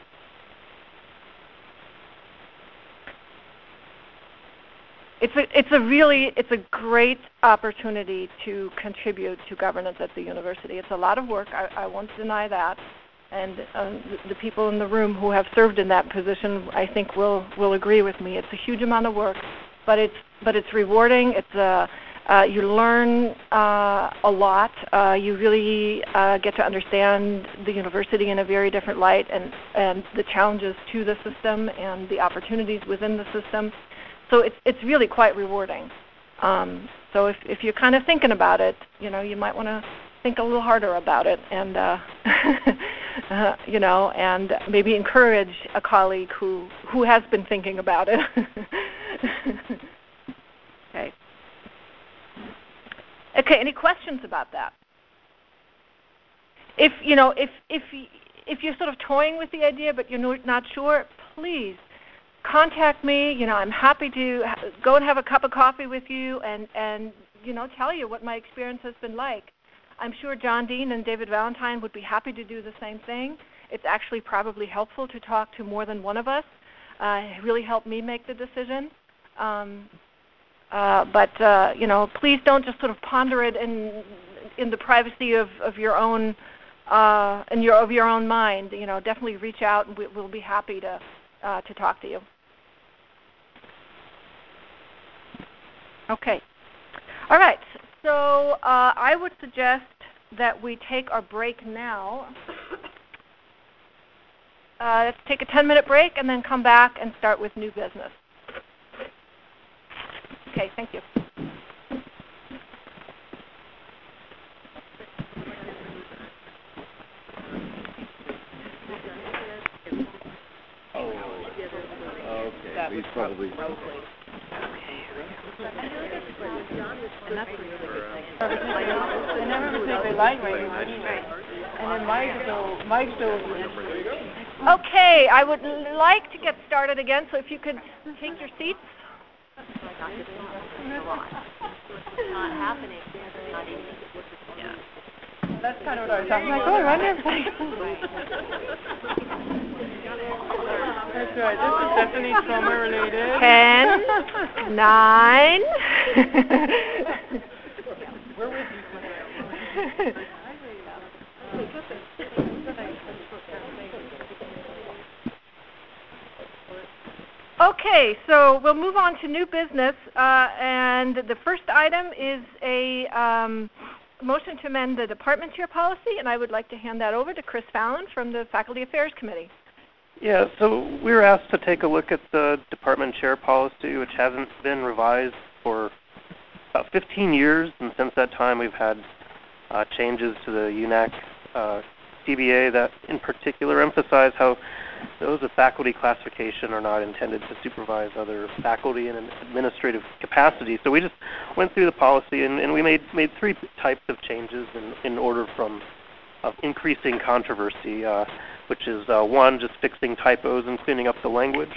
it's a great opportunity to contribute to governance at the university. It's a lot of work. I won't deny that. And the people in the room who have served in that position, I think, will agree with me. It's a huge amount of work, but it's rewarding. You learn a lot. You really get to understand the university in a very different light, and the challenges to the system and the opportunities within the system. So it's really quite rewarding. So if you're kind of thinking about it, you might want to think a little harder about it, and and maybe encourage a colleague who has been thinking about it. Okay. Any questions about that? If you're sort of toying with the idea but you're not sure, please contact me. I'm happy to go and have a cup of coffee with you and tell you what my experience has been like. I'm sure John Dean and David Valentine would be happy to do the same thing. It's actually probably helpful to talk to more than one of us. It really helped me make the decision. But please don't just sort of ponder it in the privacy of your own of your own mind. Definitely reach out, and we'll be happy to talk to you. Okay. All right. So I would suggest that we take our break now. Let's take a 10-minute break and then come back and start with new business. Okay, thank you. Okay, he's probably... And that's a really good thing. They never take the light rate, and then Mike still. Okay, I would like to get started again, so if you could take your seats. Not happening. Yeah. That's kind of what I was talking about. Oh, run everything. That's right. This is Stephanie Stromer related. 10, 9. We're with you. Okay, so we'll move on to new business, and the first item is a motion to amend the department chair policy, and I would like to hand that over to Chris Fallon from the Faculty Affairs Committee. Yeah, so we were asked to take a look at the department chair policy, which hasn't been revised for about 15 years, and since that time we've had changes to the UNAC CBA that in particular emphasize how those with faculty classification are not intended to supervise other faculty in an administrative capacity. So we just went through the policy and we made three types of changes in order of increasing controversy, which is one, just fixing typos and cleaning up the language.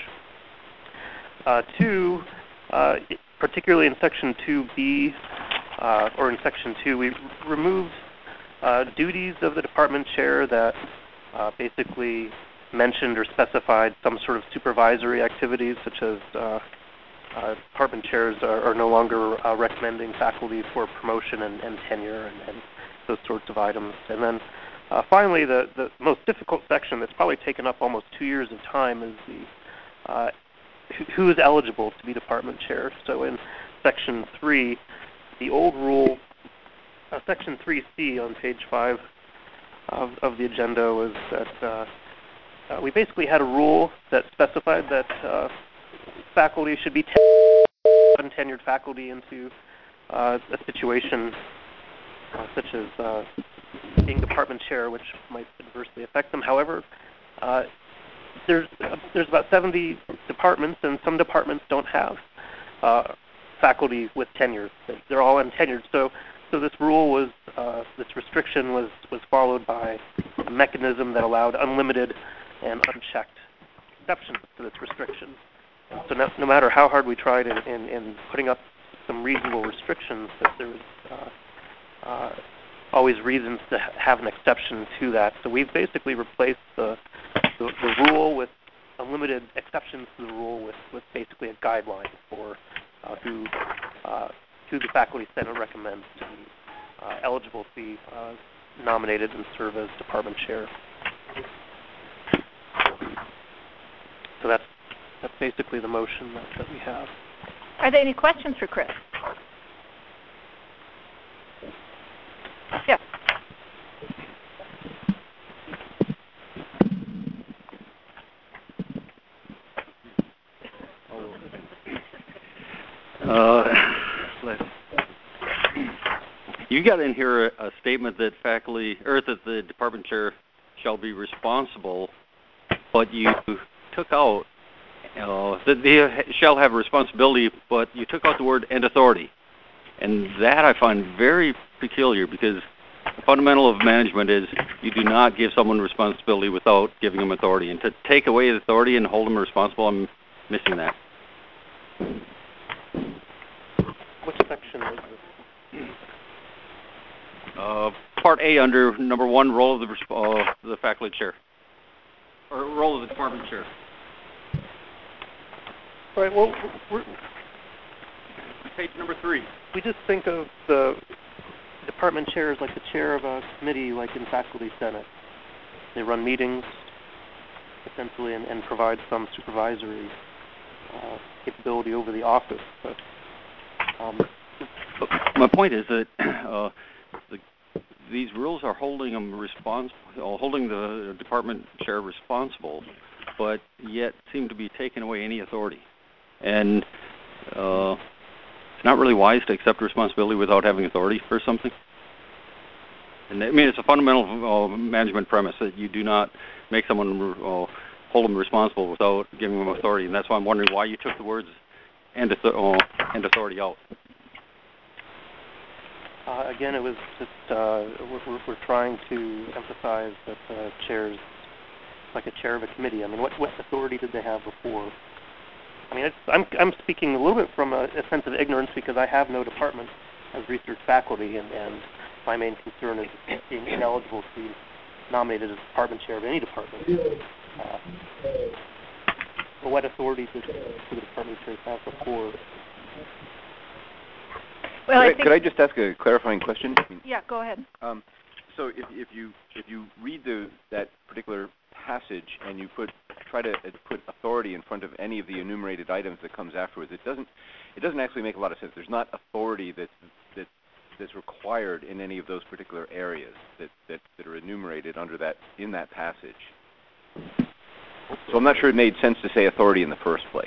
Two, particularly in Section 2B, or in Section 2, we removed duties of the department chair that basically mentioned or specified some sort of supervisory activities, such as department chairs are no longer recommending faculty for promotion and tenure and those sorts of items. And then finally, the most difficult section that's probably taken up almost 2 years of time is the who is eligible to be department chair. So in Section 3, the old rule, Section 3C on page 5 of the agenda was that we basically had a rule that specified that faculty should be untenured faculty into a situation such as being department chair, which might adversely affect them. However, there's about 70 departments, and some departments don't have faculty with tenure. They're all untenured. So this rule was, this restriction was followed by a mechanism that allowed unlimited and unchecked exceptions to this restriction. So no matter how hard we tried in putting up some reasonable restrictions, that there was always reasons to have an exception to that. So we've basically replaced the rule with unlimited exceptions to the rule with basically a guideline for who the Faculty Senate recommends to be eligible to be nominated and serve as department chair. So that's basically the motion that we have. Are there any questions for Chris? Yes. You got in here a statement that that the department chair shall be responsible, but you took out that they shall have responsibility, but you took out the word and authority. And that I find very peculiar, because the fundamental of management is you do not give someone responsibility without giving them authority. And to take away the authority and hold them responsible, I'm missing that. Which section is this? Part A, under number 1, role of the faculty chair, or role of the department chair. All right. Well, we're page number 3. We just think of the department chair as like the chair of a committee, like in Faculty Senate. They run meetings, essentially, and provide some supervisory capability over the office. But my point is that these rules are holding the department chair responsible, but yet seem to be taking away any authority. And it's not really wise to accept responsibility without having authority for something. And I mean, it's a fundamental management premise that you do not make someone hold them responsible without giving them authority. And that's why I'm wondering why you took the words and authority out. Again, it was just we're trying to emphasize that the chair's like a chair of a committee. I mean, what authority did they have before? I mean, I'm speaking a little bit from a sense of ignorance, because I have no department as research faculty, and my main concern is being ineligible to be nominated as department chair of any department. But what authority did the department chairs have before? Well, could I just ask a clarifying question? Yeah, go ahead. So if you read that particular passage and you try to put authority in front of any of the enumerated items that comes afterwards, it doesn't actually make a lot of sense. There's not authority that's required in any of those particular areas that are enumerated in that passage. So I'm not sure it made sense to say authority in the first place.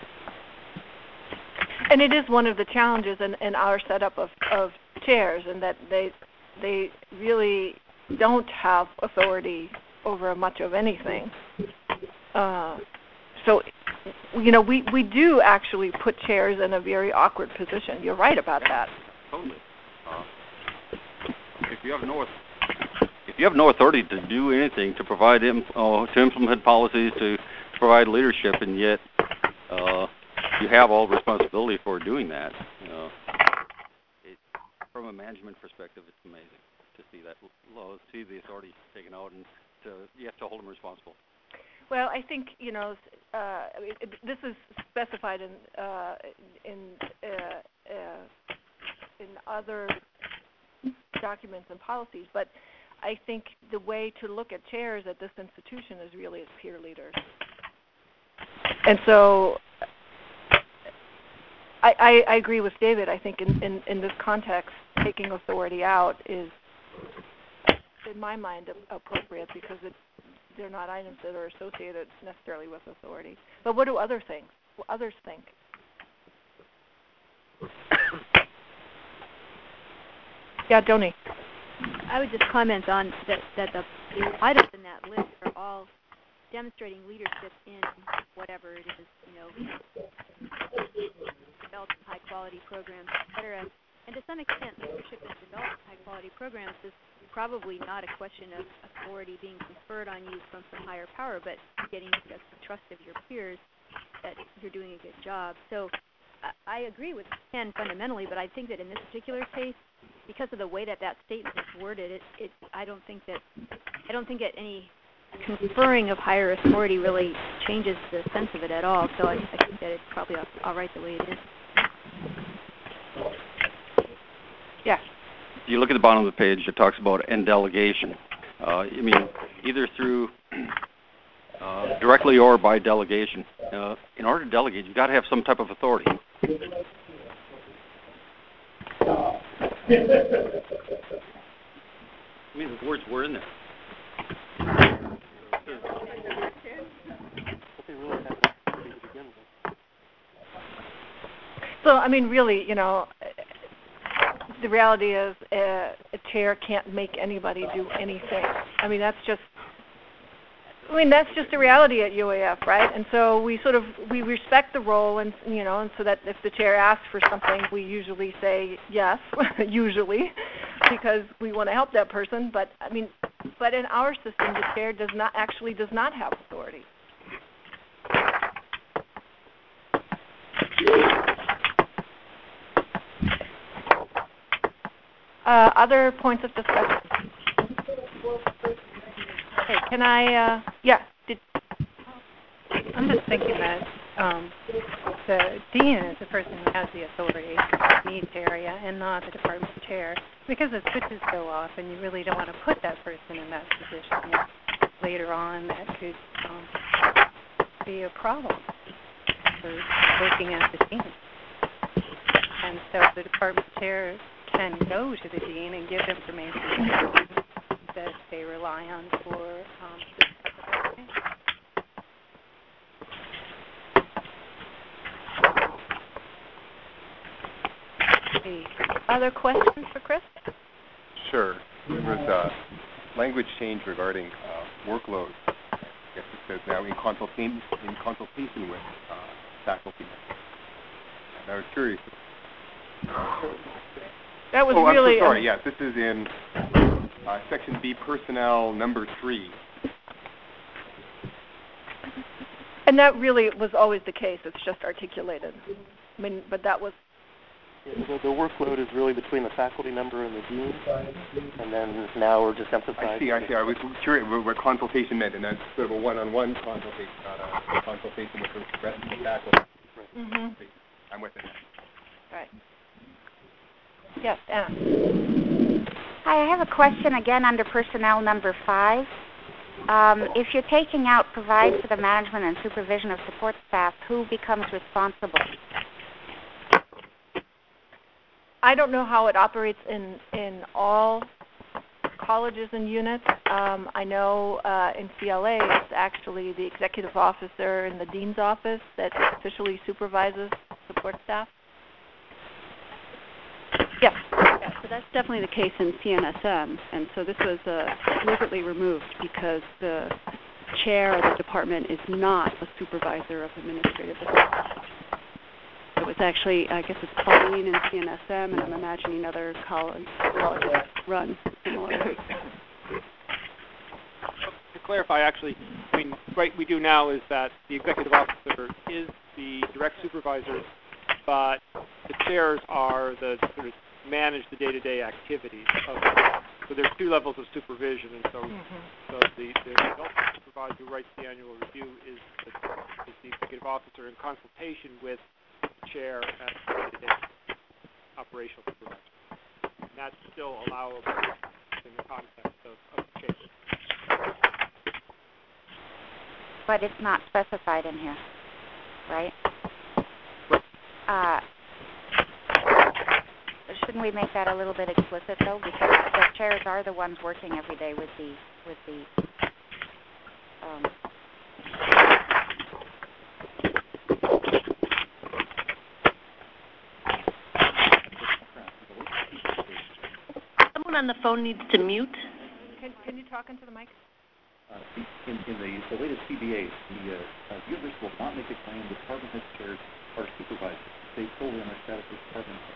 And it is one of the challenges in our setup of chairs, and that they really don't have authority over much of anything. So, we do actually put chairs in a very awkward position. You're right about that. Totally. If you have no authority to do anything, to provide to implement policies, to provide leadership, and yet you have all responsibility for doing that. From a management perspective, it's amazing to see the authority taken out, and you have to hold them responsible. Well, I think this is specified in other documents and policies, but I think the way to look at chairs at this institution is really as peer leaders. And so I agree with David. I think in this context, taking authority out is, in my mind, appropriate, because they're not items that are associated necessarily with authority. But what do others think? Yeah, Joni. I would just comment on that the items in that list are all demonstrating leadership in whatever it is, developing high-quality programs, et cetera. And to some extent, leadership in developing high-quality programs is probably not a question of authority being conferred on you from some higher power, but getting just the trust of your peers that you're doing a good job. So I agree with Ken fundamentally, but I think that in this particular case, because of the way that statement is worded, I don't think that any conferring of higher authority really changes the sense of it at all. So I think that it's probably all right the way it is. you look at the bottom of the page, it talks about and delegation. I mean, either through directly or by delegation. In order to delegate, you've got to have some type of authority. I mean, the words were in there. So, I mean, really, you know, the reality is a chair can't make anybody do anything. I mean, that's just the reality at UAF, right? And so we respect the role, and you know, and so that if the chair asks for something, we usually say yes, usually, because we want to help that person. But I mean, but in our system, the chair does not have authority. Other points of discussion? Okay, can I, I'm just thinking that the dean is the person who has the authority in the needs area and not the department chair, because the switches go off and you really don't want to put that person in that position. Later on, that could be a problem for working as the dean. And so the department chair can go to the dean and give information that they rely on for this type of thing. Other questions for Chris? Sure. There was a language change regarding workload. I guess it says now in consultation with faculty. And I was curious. That was really. I'm so sorry. Yes, this is in section B, personnel number 3. And that really was always the case. It's just articulated. I mean, but that was. Yeah, the workload is really between the faculty member and the dean, and then now we're just emphasizing. I see. I was curious what consultation meant, and that's sort of a one-on-one consultation, not a consultation with the rest of the faculty. Mm-hmm. I'm with it. Right. Yes, Anna. Hi, I have a question again under personnel number 5. If you're taking out provide for the management and supervision of support staff, who becomes responsible? I don't know how it operates in all colleges and units. I know in CLA it's actually the executive officer in the dean's office that officially supervises support staff. Yes. Yeah, so that's definitely the case in CNSM, and so this was deliberately removed because the chair of the department is not a supervisor of administrative assistants. It was actually, I guess it's Pauline in CNSM, and I'm imagining other colleges run similarly. To clarify, actually, I mean, what we do now is that the executive officer is the direct supervisor, but the chairs are the sort of manage the day-to-day activities of it. So there's 2 levels of supervision, and so so the supervisor who writes the annual review is the executive officer in consultation with the chair as the day-to-day operational supervisor. And that's still allowable in the context of the chair. But it's not specified in here, right? Shouldn't we make that a little bit explicit, though? Because the chairs are the ones working every day with the Someone on the phone needs to mute. Can you talk into the mic? In the latest CBA, the university will not make a claim the department head chairs are supervisors. They solely on their status as department head.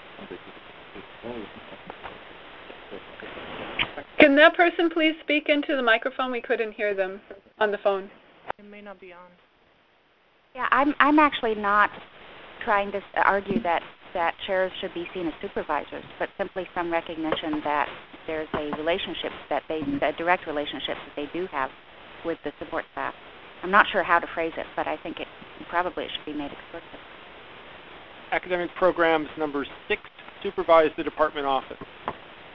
Can that person please speak into the microphone? We couldn't hear them on the phone. It may not be on. Yeah, I'm actually not trying to argue that chairs should be seen as supervisors, but simply some recognition that there's a relationship a direct relationship that they do have with the support staff. I'm not sure how to phrase it, but I think it should be made explicit. Academic programs number 6 supervise the department office.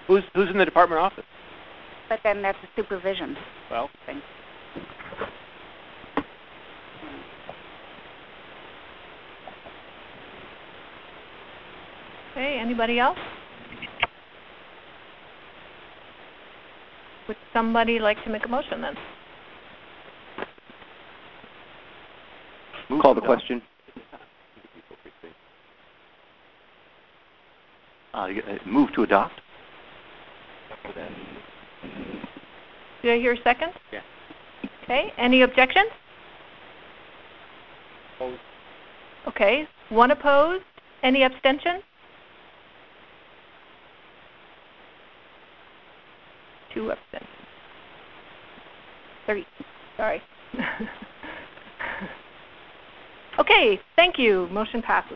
Who's in the department office? But then that's a supervision. Well, thing. Okay, anybody else? Would somebody like to make a motion then? Call the question. Move to adopt. Did I hear a second? Yeah. Okay, any objections? Opposed. Okay, one opposed. Any abstentions? 2 abstentions. 3. Sorry. Okay, thank you. Motion passes.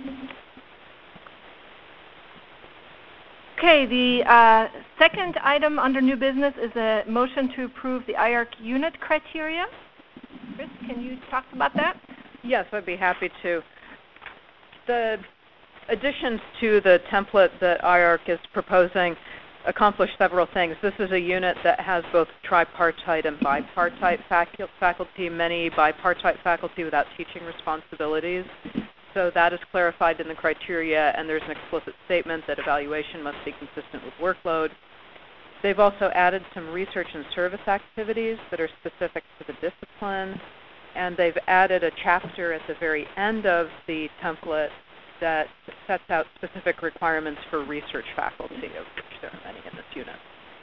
Okay, the second item under new business is a motion to approve the IARC unit criteria. Chris, can you talk about that? Yes, I'd be happy to. The additions to the template that IARC is proposing accomplish several things. This is a unit that has both tripartite and bipartite faculty, many bipartite faculty without teaching responsibilities. So that is clarified in the criteria, and there's an explicit statement that evaluation must be consistent with workload. They've also added some research and service activities that are specific to the discipline, and they've added a chapter at the very end of the template that sets out specific requirements for research faculty, of which there are many in this unit.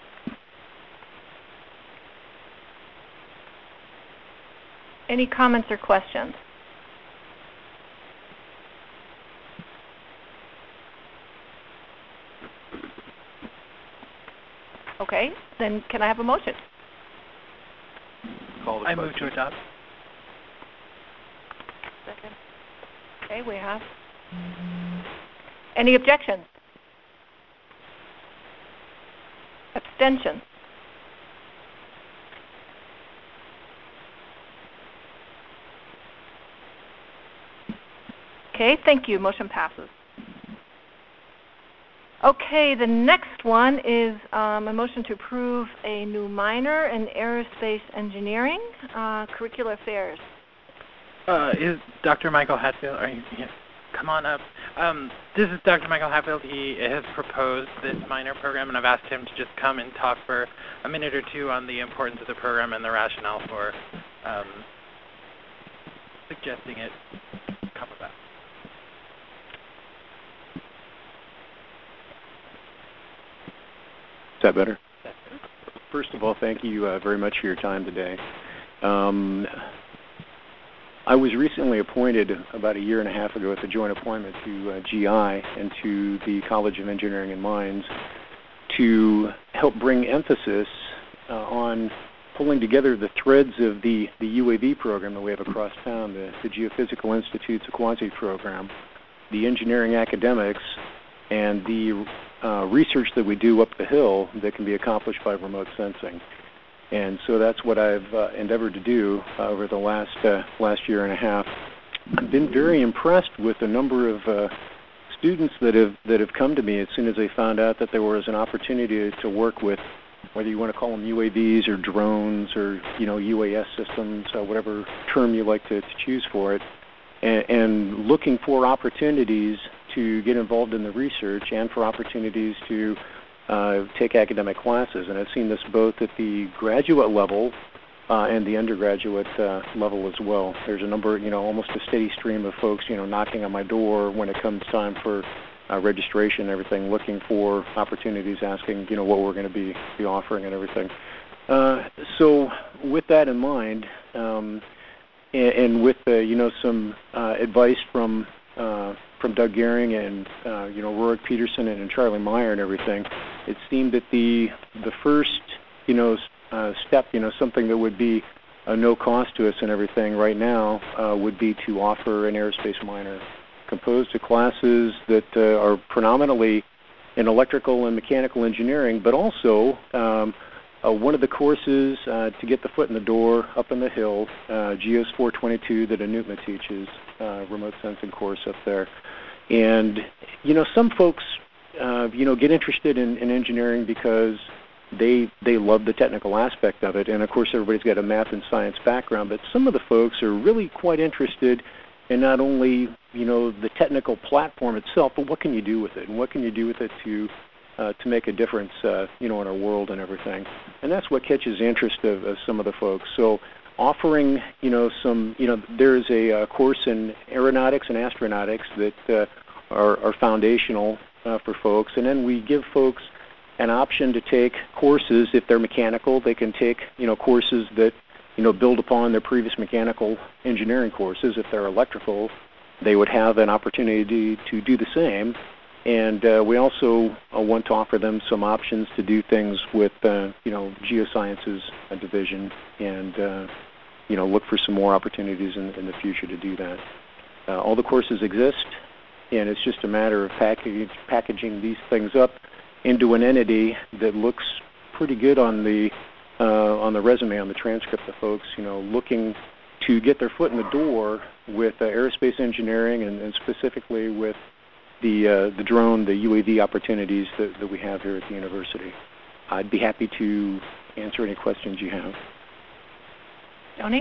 Any comments or questions? Okay, then can I have a motion? Call the I question. move to adopt. Second. Okay, we have. Any objections? Abstentions? Okay, thank you. Motion passes. Okay, the next one is a motion to approve a new minor in aerospace engineering, curricular affairs. Is Dr. Michael Hatfield? Come on up. This is Dr. Michael Hatfield. He has proposed this minor program, and I've asked him to just come and talk for a minute or two on the importance of the program and the rationale for suggesting it come about. Is that better? First of all, thank you very much for your time today. I was recently appointed about a year and a half ago at the joint appointment to GI and to the College of Engineering and Mines to help bring emphasis on pulling together the threads of the UAV program that we have across town, the Geophysical Institute's Aquanti program, the engineering academics, and the research that we do up the hill that can be accomplished by remote sensing. And so that's what I've endeavored to do over the last year and a half. I've been very impressed with the number of students that have come to me as soon as they found out that there was an opportunity to work with, whether you want to call them UAVs or drones or UAS systems, whatever term you like to choose for it, and looking for opportunities to get involved in the research and for opportunities to take academic classes. And I've seen this both at the graduate level and the undergraduate level as well. There's a number, almost a steady stream of folks, knocking on my door when it comes time for registration and everything, looking for opportunities, asking, what we're going to be offering and everything. So with that in mind, and with, some advice from Doug Gehring and Rorik Peterson and Charlie Meyer and everything, it seemed that the first step, something that would be no cost to us and everything right now would be to offer an aerospace minor composed of classes that are predominantly in electrical and mechanical engineering, but also one of the courses to get the foot in the door up in the hill, GEOS 422 that Anupma teaches, remote sensing course up there. And, some folks get interested in engineering because they love the technical aspect of it. And of course, everybody's got a math and science background, but some of the folks are really quite interested in not only, the technical platform itself, but what can you do with it, and what can you do with it to make a difference, in our world and everything. And that's what catches the interest of some of the folks. So offering, there's a course in aeronautics and astronautics that are foundational for folks. And then we give folks an option to take courses. If they're mechanical, they can take, courses that, build upon their previous mechanical engineering courses. If they're electrical, they would have an opportunity to do the same. And we also want to offer them some options to do things with, geosciences division, and look for some more opportunities in the future to do that. All the courses exist, and it's just a matter of packaging these things up into an entity that looks pretty good on the resume, on the transcript of folks, looking to get their foot in the door with aerospace engineering, and specifically with the drone, the UAV opportunities that we have here at the university. I'd be happy to answer any questions you have. Tony?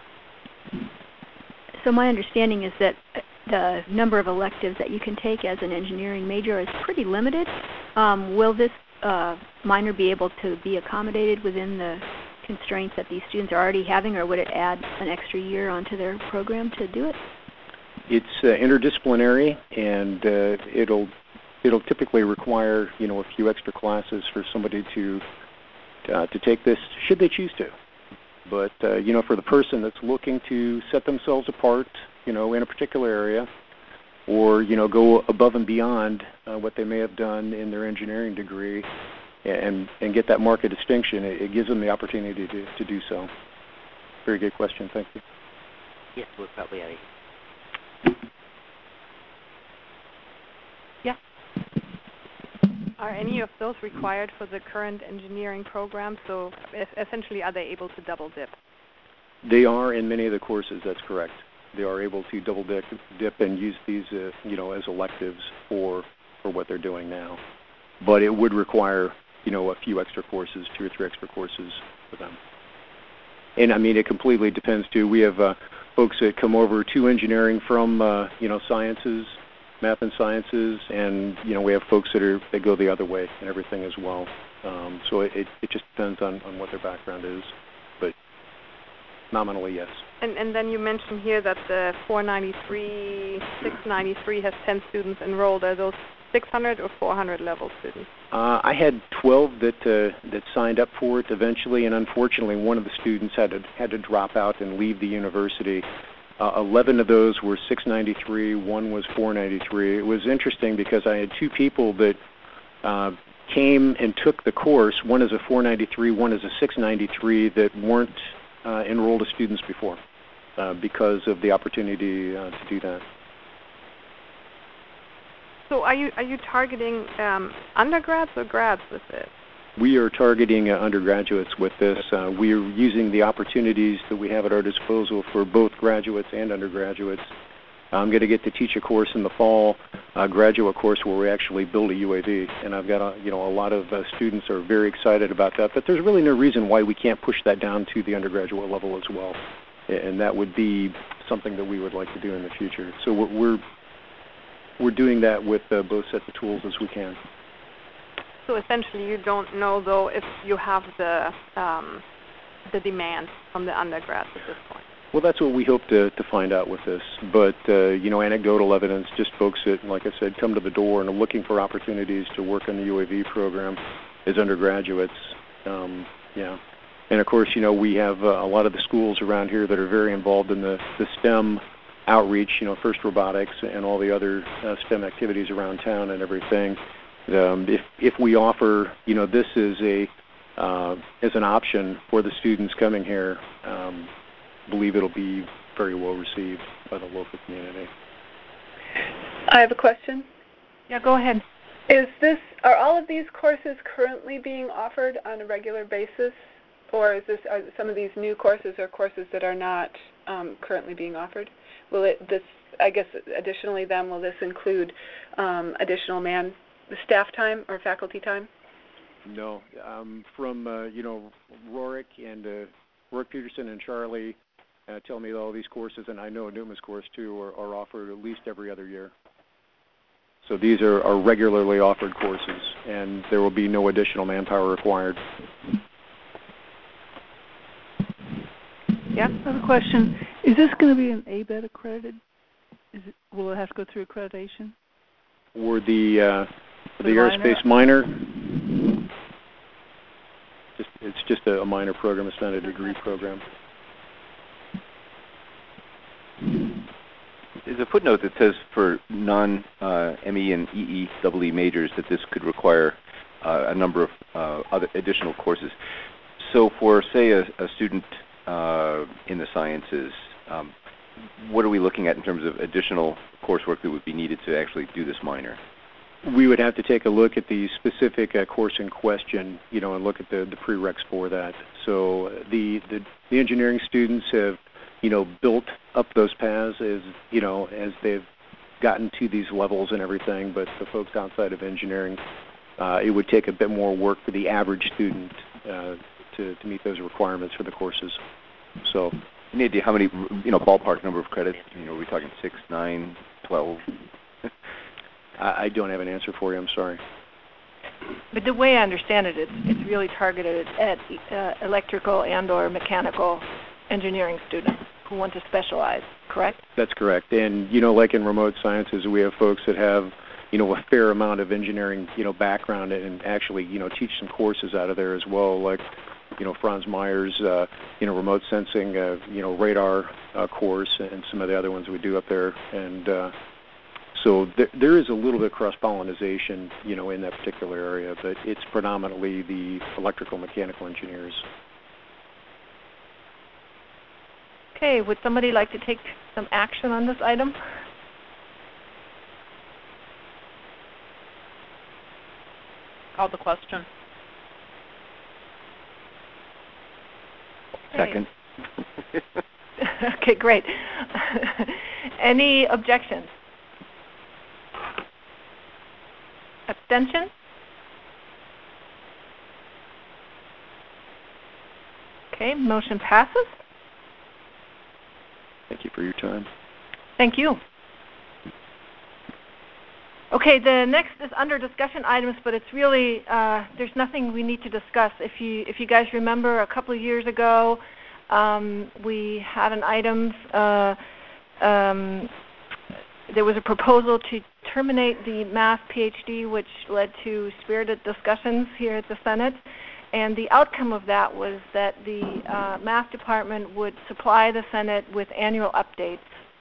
So my understanding is that the number of electives that you can take as an engineering major is pretty limited. Will this minor be able to be accommodated within the constraints that these students are already having, or would it add an extra year onto their program to do it? It's interdisciplinary, and it'll typically require a few extra classes for somebody to take this, should they choose to. But for the person that's looking to set themselves apart, in a particular area, or go above and beyond what they may have done in their engineering degree, and get that mark of distinction, it gives them the opportunity to do so. Very good question. Thank you. Yes, we'll probably add it. Yeah. Are any of those required for the current engineering program? So essentially, are they able to double dip? They are in many of the courses. That's correct. They are able to double dip and use these, as electives for what they're doing now. But it would require, a few extra courses, 2 or 3 extra courses for them. And I mean, it completely depends too. We have folks that come over to engineering from, sciences, math and sciences, and we have folks that go the other way and everything as well. So it just depends on what their background is, but nominally, yes. And then you mentioned here that the 693 has 10 students enrolled. Are those 600 or 400 level students? I had 12 that signed up for it eventually, and unfortunately, one of the students had to drop out and leave the university. 11 of those were 693. One was 493. It was interesting because I had 2 people that came and took the course. One is a 493. One is a 693 that weren't enrolled as students before because of the opportunity to do that. So are you targeting undergrads or grads with it? We are targeting undergraduates with this. We are using the opportunities that we have at our disposal for both graduates and undergraduates. I'm going to get to teach a course in the fall, a graduate course where we actually build a UAV, and I've got a lot of students are very excited about that. But there's really no reason why we can't push that down to the undergraduate level as well, and that would be something that we would like to do in the future. So we're doing that with both sets of tools as we can. So essentially, you don't know though if you have the demand from the undergrads at this point. Well, that's what we hope to find out with this. But anecdotal evidence, just folks that, like I said, come to the door and are looking for opportunities to work on the UAV program as undergraduates. And of course, we have a lot of the schools around here that are very involved in the STEM outreach, FIRST Robotics and all the other STEM activities around town and everything. If we offer, this as an option for the students coming here, believe it'll be very well received by the local community. I have a question. Yeah, go ahead. Are all of these courses currently being offered on a regular basis, or are some of these new courses or courses that are not currently being offered? Additionally then, will this include additional staff time or faculty time? No. From Rorik and Rorik Peterson and Charlie tell me that all these courses, and I know Newman's course too, are offered at least every other year. So these are regularly offered courses, and there will be no additional manpower required. Yeah, I have a question. Is this going to be an ABET accredited? Will it have to go through accreditation? For the aerospace minor, it's just a minor program. It's not a degree program. There's a footnote that says for non-ME and EE majors that this could require a number of other additional courses. So for, say, a student in the sciences, what are we looking at in terms of additional coursework that would be needed to actually do this minor? We would have to take a look at the specific course in question, and look at the prereqs for that. So the engineering students have, built up those paths as they've gotten to these levels and everything. But the folks outside of engineering, it would take a bit more work for the average student to meet those requirements for the courses. So, any idea how many, ballpark number of credits? Are we talking 6, 9, 12? I don't have an answer for you. I'm sorry. But the way I understand it, it's really targeted at electrical and/or mechanical engineering students who want to specialize. Correct? That's correct. And like in remote sciences, we have folks that have a fair amount of engineering background and actually teach some courses out of there as well, like Franz Meyer's remote sensing radar course and some of the other ones we do up there. And so there is a little bit of cross-pollination, in that particular area, but it's predominantly the electrical mechanical engineers. Okay, would somebody like to take some action on this item? Call the question. Second. Okay, great. Any objections? Abstention? Okay, motion passes. Thank you for your time. Thank you. Okay, the next is under discussion items, but it's really, there's nothing we need to discuss. If you guys remember, a couple of years ago, we had an item, there was a proposal to terminate the math PhD, which led to spirited discussions here at the Senate. And the outcome of that was that the math department would supply the Senate with annual updates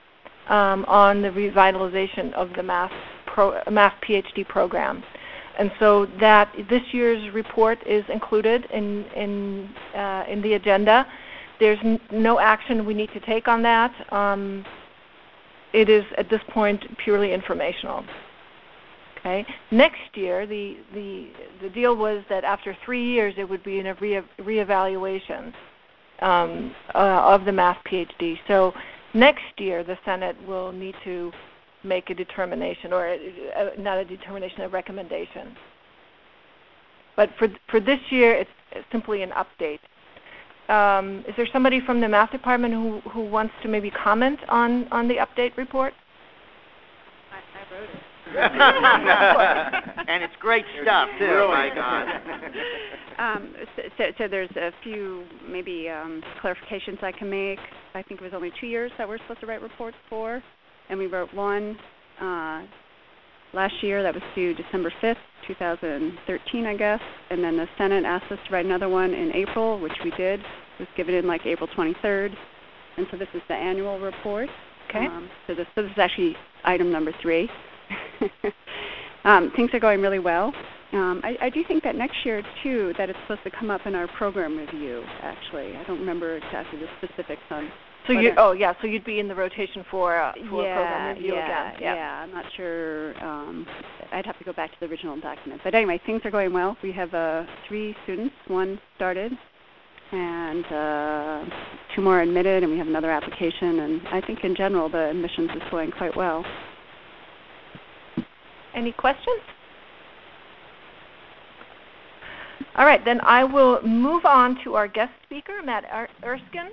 on the revitalization of the math PhD program. And so that this year's report is included in the agenda. There's no action we need to take on that. It is at this point purely informational. Okay. Next year, the deal was that after 3 years it would be in a reevaluation of the math PhD. So next year the Senate will need to make a determination, or not a determination, a recommendation. But for this year, it's simply an update. Is there somebody from the math department who wants to maybe comment on the update report? I wrote it. And it's great stuff too. Really? My God. So there's a few maybe clarifications I can make. I think it was only 2 years that we're supposed to write reports for, and we wrote one last year that was due December 5th, 2013, I guess. And then the Senate asked us to write another one in April, which we did. It was given in like April 23rd. And so this is the annual report. Okay. So this is actually item number 3. Things are going really well. I do think that next year, too, that it's supposed to come up in our program review, actually. I don't remember exactly the specifics on... So so you'd be in the rotation for a program review again. Yeah, I'm not sure. I'd have to go back to the original document. But anyway, things are going well. We have 3 students. 1 started, and 2 more admitted, and we have another application. And I think in general the admissions is going quite well. Any questions? All right, then I will move on to our guest speaker, Matt Erskine.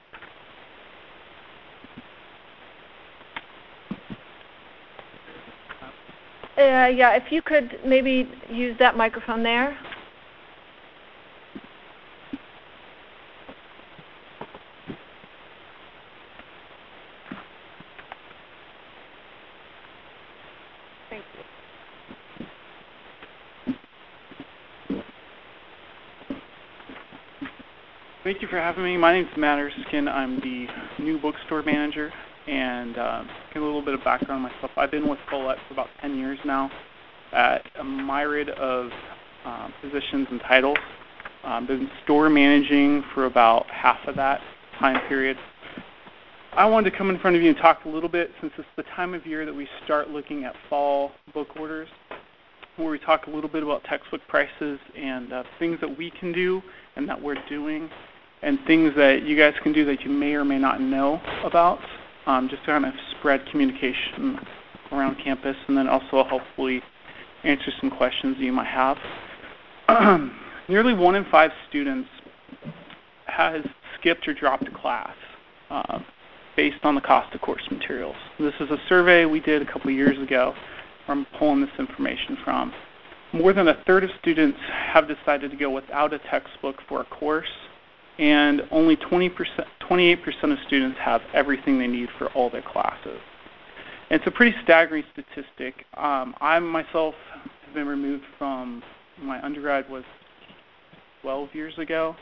Yeah, if you could maybe use that microphone there. Thank you for having me. My name is Matt Erskine. I'm the new bookstore manager, and give a little bit of background on myself. I've been with Follett for about 10 years now at a myriad of positions and titles. I've been store managing for about half of that time period. I wanted to come in front of you and talk a little bit, since it's the time of year that we start looking at fall book orders, where we talk a little bit about textbook prices and things that we can do and that we're doing, and things that you guys can do that you may or may not know about, just to kind of spread communication around campus, and then also hopefully answer some questions that you might have. Nearly 1 in 5 students has skipped or dropped a class based on the cost of course materials. This is a survey we did a couple years ago where I'm pulling this information from. More than a third of students have decided to go without a textbook for a course, and only 28% of students have everything they need for all their classes. And it's a pretty staggering statistic. I myself have been removed from my undergrad was 12 years ago,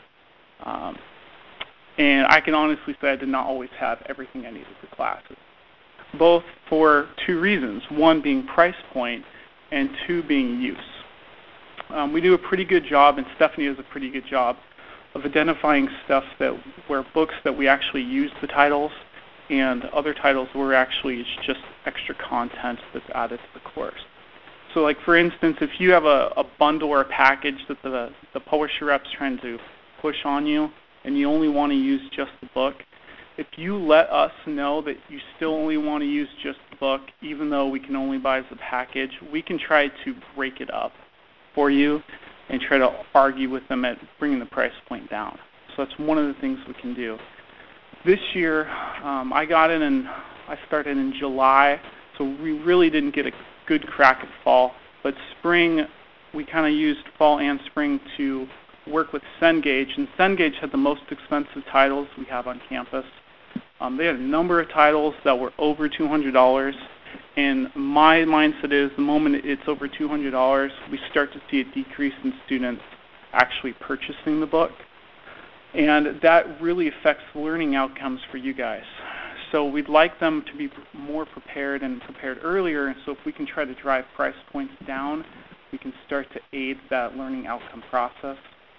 and I can honestly say I did not always have everything I needed for classes, both for 2 reasons, 1 being price point and 2 being use. We do a pretty good job, and Stephanie does a pretty good job, of identifying stuff where books that we actually use the titles, and other titles where actually it's just extra content that's added to the course. So like for instance, if you have a bundle or a package that the publisher rep's trying to push on you, and you only want to use just the book, if you let us know that you still only want to use just the book, even though we can only buy as a package, we can try to break it up for you and try to argue with them at bringing the price point down. So that's one of the things we can do. This year, I got in and I started in July, so we really didn't get a good crack at fall. But spring, we kind of used fall and spring to work with Cengage, and Cengage had the most expensive titles we have on campus. They had a number of titles that were over $200, and my mindset is the moment it's over $200, we start to see a decrease in students actually purchasing the book, and that really affects learning outcomes for you guys. So we'd like them to be more prepared and prepared earlier, and so if we can try to drive price points down, we can start to aid that learning outcome process.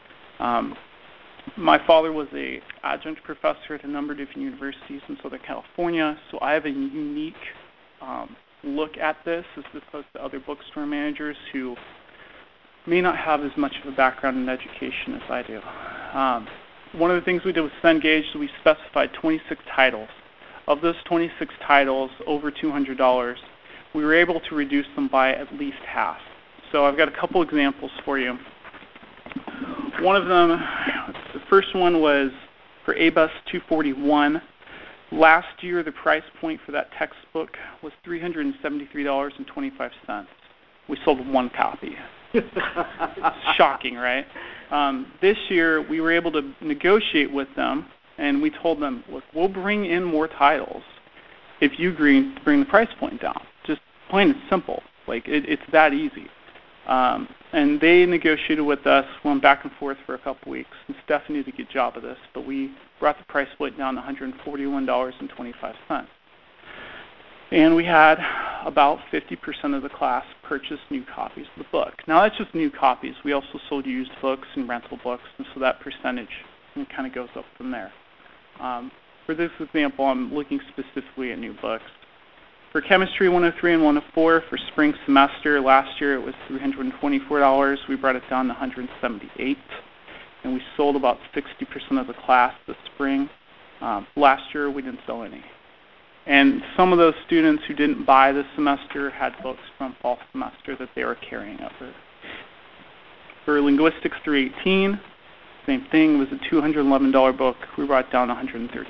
My father was an adjunct professor at a number of different universities in Southern California, so I have a unique look at this as opposed to other bookstore managers who may not have as much of a background in education as I do. One of the things we did with Cengage is we specified 26 titles. Of those 26 titles, over $200, we were able to reduce them by at least half. So I've got a couple examples for you. One of them, the first one was for ABUS 241. Last year, the price point for that textbook was $373.25. We sold 1 copy. Shocking, right? This year, we were able to negotiate with them, and we told them, look, we'll bring in more titles if you agree to bring the price point down. Just plain and simple. Like, it's that easy. And they negotiated with us, went back and forth for a couple weeks, and Stephanie did a good job of this, but we brought the price point down to $141.25. And we had about 50% of the class purchase new copies of the book. Now that's just new copies. We also sold used books and rental books, and so that percentage kind of goes up from there. For this example, I'm looking specifically at new books. For Chemistry 103 and 104 for spring semester, last year it was $324. We brought it down to $178, and we sold about 60% of the class this spring. Last year we didn't sell any. And some of those students who didn't buy this semester had books from fall semester that they were carrying over. For Linguistics 318, same thing, was a $211 book. We brought it down $132.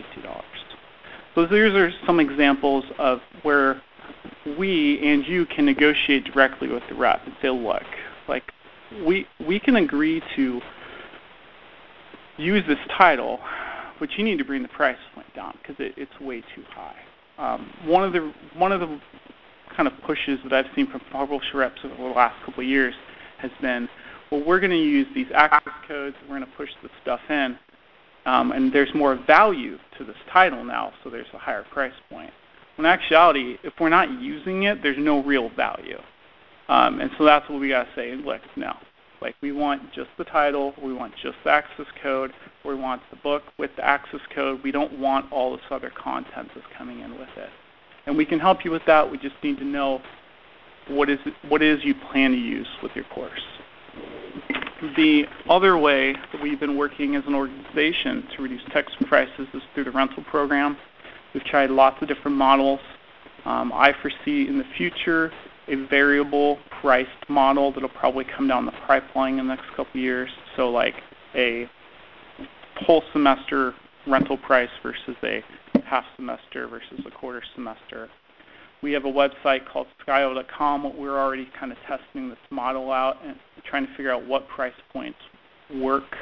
So these are some examples of where we and you can negotiate directly with the rep and say, look, like we can agree to use this title, but you need to bring the price point down because it's way too high. One of the kind of pushes that I've seen from publisher reps over the last couple of years has been, well, we're going to use these access codes, we're going to push this stuff in, and there's more value to this title now, so there's a higher price point. In actuality, if we're not using it, there's no real value. And so that's what we got to say, look, no. Like, we want just the title, we want just the access code, we want the book with the access code, we don't want all this other content that's coming in with it. And we can help you with that, we just need to know what is you plan to use with your course. The other way that we've been working as an organization to reduce textbook prices is through the rental program. We've tried lots of different models. I foresee in the future a variable priced model that'll probably come down the pipeline in the next couple of years. So like a whole semester rental price versus a half semester versus a quarter semester. We have a website called skyo.com. We're already kind of testing this model out and trying to figure out what price points work.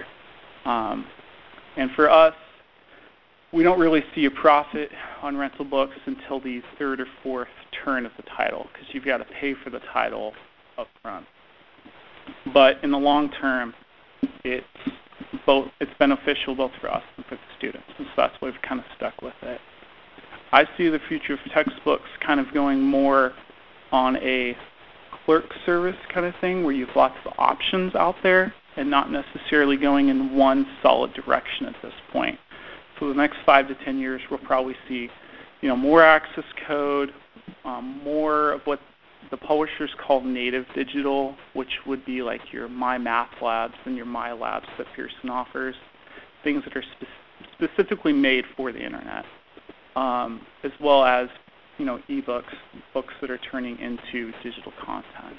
And for us, we don't really see a profit on rental books until the third or fourth turn of the title, because you've got to pay for the title up front. But in the long term, it's beneficial both for us and for the students, and so that's why we've kind of stuck with it. I see the future of textbooks kind of going more on a clerk service kind of thing, where you have lots of options out there and not necessarily going in one solid direction at this point. So the next 5 to 10 years, we'll probably see, more access code, more of what the publishers call native digital, which would be like your MyMathLabs and your MyLabs that Pearson offers, things that are specifically made for the internet, as well as ebooks, books that are turning into digital content.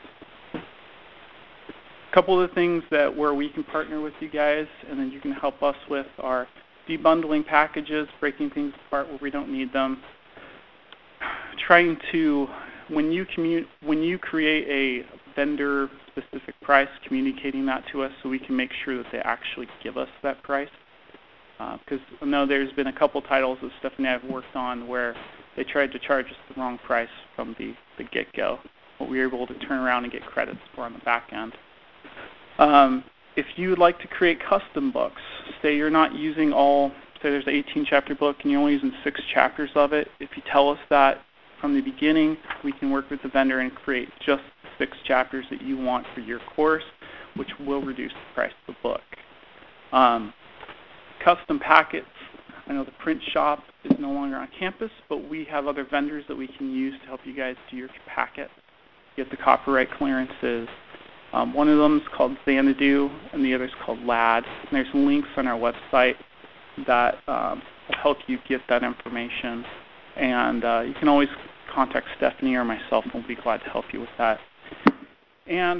A couple of the things where we can partner with you guys and then you can help us with are debundling packages, breaking things apart where we don't need them, trying to, when you create a vendor-specific price, communicating that to us so we can make sure that they actually give us that price. Because I know there's been a couple titles that Stephanie and I have worked on where they tried to charge us the wrong price from the get-go, but we were able to turn around and get credits for on the back end. If you would like to create custom books, say you're not using say there's an 18-chapter book and you're only using 6 chapters of it, if you tell us that from the beginning, we can work with the vendor and create just the 6 chapters that you want for your course, which will reduce the price of the book. Custom packets, I know the print shop is no longer on campus, but we have other vendors that we can use to help you guys do your packet, get the copyright clearances. One of them is called Xanadu, and the other is called LAD. And there's links on our website that will help you get that information. And you can always contact Stephanie or myself, and we'll be glad to help you with that. And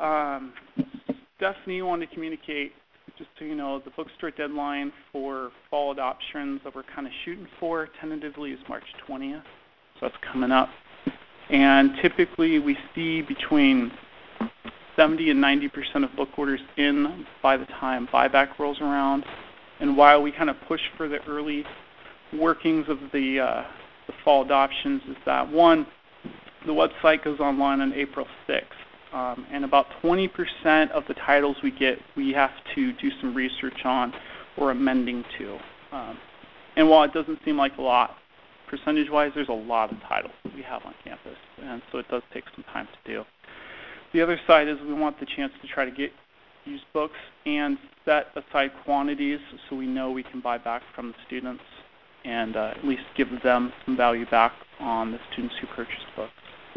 Stephanie wanted to communicate, just so you know, the bookstore deadline for fall adoptions that we're kind of shooting for tentatively is March 20th. So that's coming up. And typically we see between 70 and 90% of book orders in by the time buyback rolls around. And while we kind of push for the early workings of the fall adoptions, is that one, the website goes online on April 6th. And about 20% of the titles we get, we have to do some research on or amending to. And while it doesn't seem like a lot, percentage-wise, there's a lot of titles that we have on campus, and so it does take some time to do. The other side is we want the chance to try to get used books and set aside quantities so we know we can buy back from the students and at least give them some value back on the students who purchase books.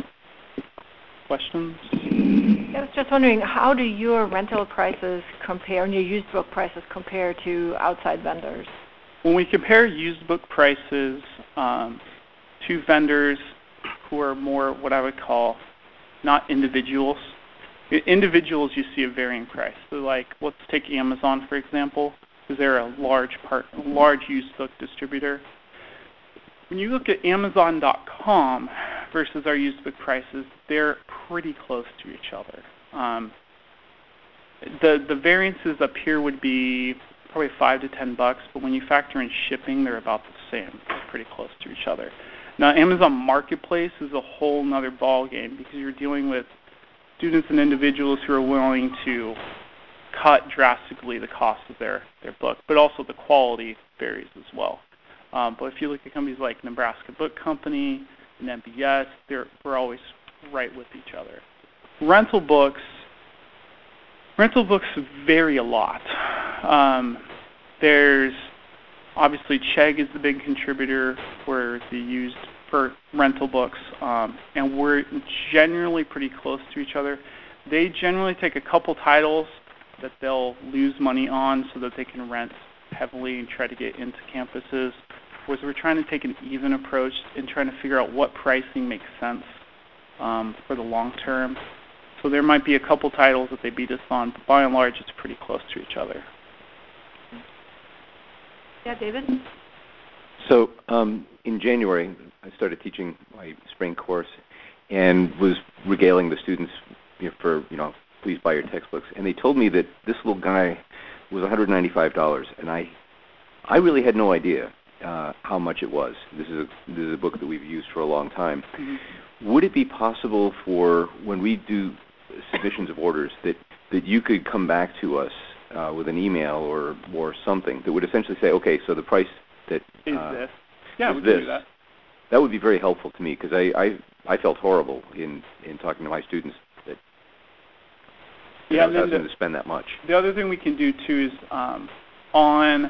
Questions? I was just wondering, how do your rental prices compare and your used book prices compare to outside vendors? When we compare used book prices to vendors who are more what I would call not individuals, Individuals, you see a varying price. So like, let's take Amazon, for example, because they're a large used book distributor. When you look at Amazon.com versus our used book prices, they're pretty close to each other. The variances up here would be probably $5 to $10, but when you factor in shipping, they're about the same. They're pretty close to each other. Now, Amazon Marketplace is a whole nother ballgame because you're dealing with students and individuals who are willing to cut drastically the cost of their book, but also the quality varies as well. But if you look at companies like Nebraska Book Company and NBS, we're always right with each other. Rental books vary a lot. There's obviously Chegg is the big contributor for the used for rental books, and we're generally pretty close to each other. They generally take a couple titles that they'll lose money on so that they can rent heavily and try to get into campuses, whereas we're trying to take an even approach and trying to figure out what pricing makes sense for the long term. So there might be a couple titles that they beat us on, but by and large, it's pretty close to each other. Yeah, David? So in January, I started teaching my spring course and was regaling the students for, please buy your textbooks. And they told me that this little guy was $195, and I really had no idea how much it was. This is a book that we've used for a long time. Mm-hmm. Would it be possible for, when we do submissions of orders, that you could come back to us with an email or something that would essentially say, okay, so the price that is this. Yeah, we can do that. That would be very helpful to me because I felt horrible in talking to my students that I was asking them to spend that much. The other thing we can do too is on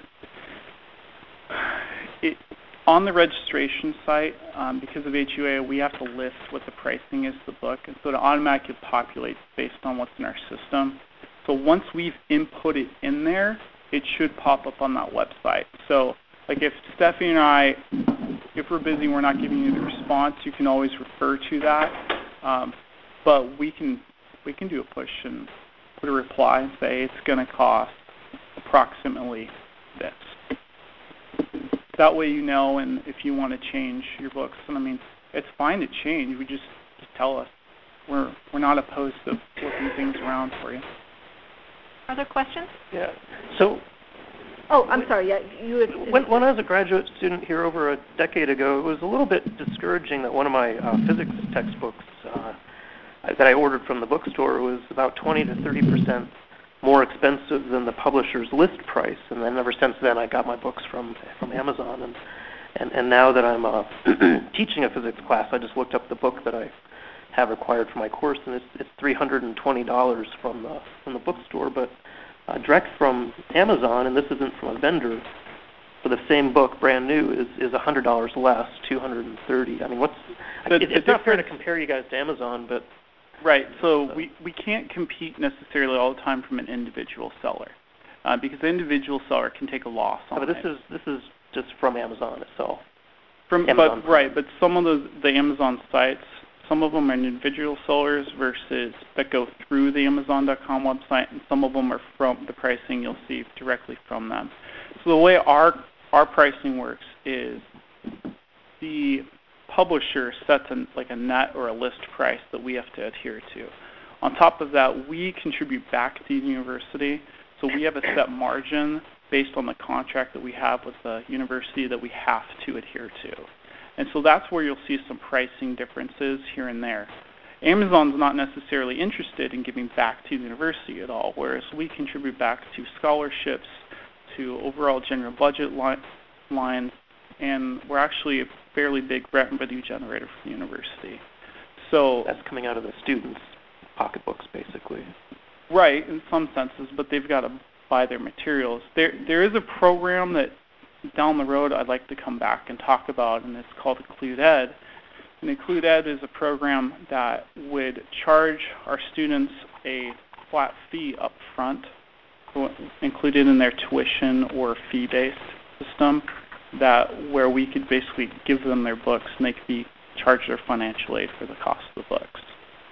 the registration site, because of HUA, we have to list what the pricing is for the book, and so it automatically populates based on what's in our system. So once we've input it in there, it should pop up on that website. So like if Stephanie and I, if we're busy and we're not giving you the response, you can always refer to that. But we can do a push and put a reply and say it's going to cost approximately this. That way you know, and if you want to change your books, and I mean, it's fine to change. We just tell us. We're not opposed to flipping things around for you. Other questions? Yeah. So. Oh, I'm sorry. Yeah, you had. When I was a graduate student here over a decade ago, it was a little bit discouraging that one of my physics textbooks that I ordered from the bookstore was about 20 to 30% more expensive than the publisher's list price, and then ever since then I got my books from Amazon, and now that I'm teaching a physics class, I just looked up the book that I have required for my course, and it's $320 from the bookstore, but direct from Amazon, and this isn't from a vendor, for the same book, brand new, is $100 less, $230. I mean, it's not fair to compare you guys to Amazon, but. Right, so we can't compete necessarily all the time from an individual seller, because the individual seller can take a loss on it. But this is just from Amazon itself. But some of the Amazon sites, some of them are individual sellers versus that go through the Amazon.com website, and some of them are from the pricing you'll see directly from them. So the way our pricing works is the publisher sets a net or a list price that we have to adhere to. On top of that, we contribute back to the university, so we have a set margin based on the contract that we have with the university that we have to adhere to. And so that's where you'll see some pricing differences here and there. Amazon's not necessarily interested in giving back to the university at all, whereas we contribute back to scholarships, to overall general budget lines, and we're actually a fairly big revenue generator for the university. So that's coming out of the students' pocketbooks, basically. Right, in some senses, but they've got to buy their materials. There is a program that down the road I'd like to come back and talk about, and it's called Include Ed. And Include Ed is a program that would charge our students a flat fee up front, included in their tuition or fee-based system, where we could basically give them their books and they could be charged their financial aid for the cost of the books,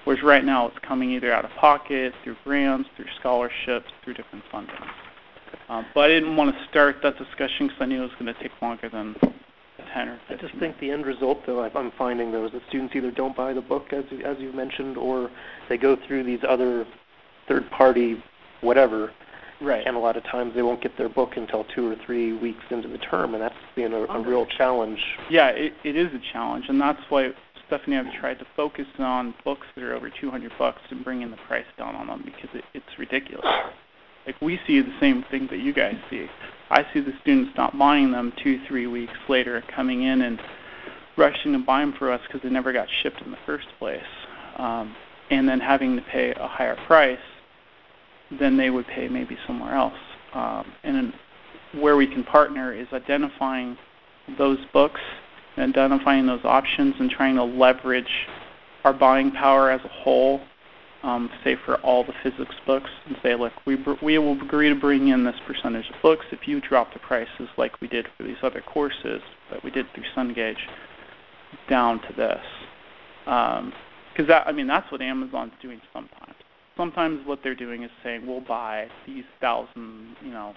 Whereas right now it's coming either out of pocket, through grants, through scholarships, through different funding. But I didn't want to start that discussion because I knew it was going to take longer than 10 or 15 I just think the end result, though, I'm finding, though, is that students either don't buy the book, as you mentioned, or they go through these other third-party whatever, right. And a lot of times they won't get their book until 2 or 3 weeks into the term, and that's being a real challenge. Yeah, it is a challenge, and that's why Stephanie and I have tried to focus on books that are over $200 and bringing the price down on them, because it's ridiculous. Like, we see the same thing that you guys see. I see the students not buying them 2-3 weeks later, coming in and rushing to buy them for us because they never got shipped in the first place, and then having to pay a higher price than they would pay maybe somewhere else. And then where we can partner is identifying those books, identifying those options, and trying to leverage our buying power as a whole, say for all the physics books, and say, look, we will agree to bring in this percentage of books if you drop the prices like we did for these other courses that we did through Cengage down to this. Because that's what Amazon's doing sometimes. Sometimes what they're doing is saying, we'll buy these 1,000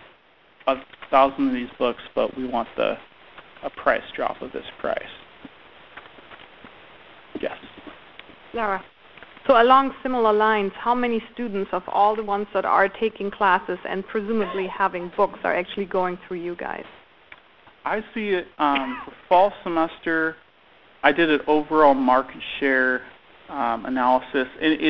of these books, but we want a price drop of this price. Yes. Lara. So along similar lines, how many students of all the ones that are taking classes and presumably having books are actually going through you guys? I see it for fall semester. I did an overall market share analysis.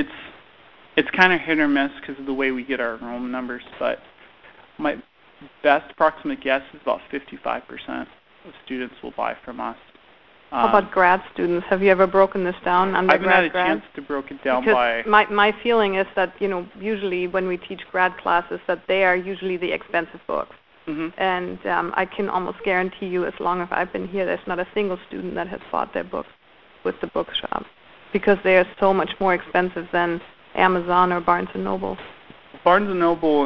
It's kind of hit or miss because of the way we get our enrollment numbers, but my best approximate guess is about 55% of students will buy from us. How about grad students? Have you ever broken this down? I haven't had a chance to break it down because my feeling is that, usually when we teach grad classes, that they are usually the expensive books. Mm-hmm. And I can almost guarantee you, as long as I've been here, there's not a single student that has bought their books with the bookshop because they are so much more expensive than Amazon or Barnes & Noble. Barnes & Noble,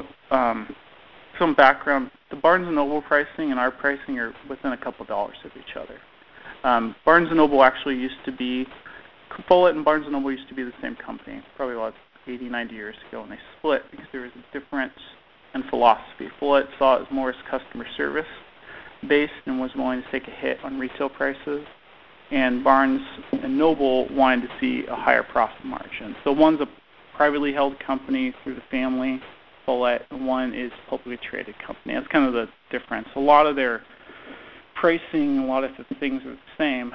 some background, the Barnes & Noble pricing and our pricing are within a couple dollars of each other. Barnes & Noble actually used to be, Follett and Barnes & Noble used to be the same company, probably about 80, 90 years ago, and they split because there was a difference in philosophy. Follett saw it as more as customer service based and was willing to take a hit on retail prices, and Barnes & Noble wanted to see a higher profit margin. So one's a privately held company through the family, Follett, and one is a publicly traded company. That's kind of the difference. A lot of their pricing, a lot of the things are the same,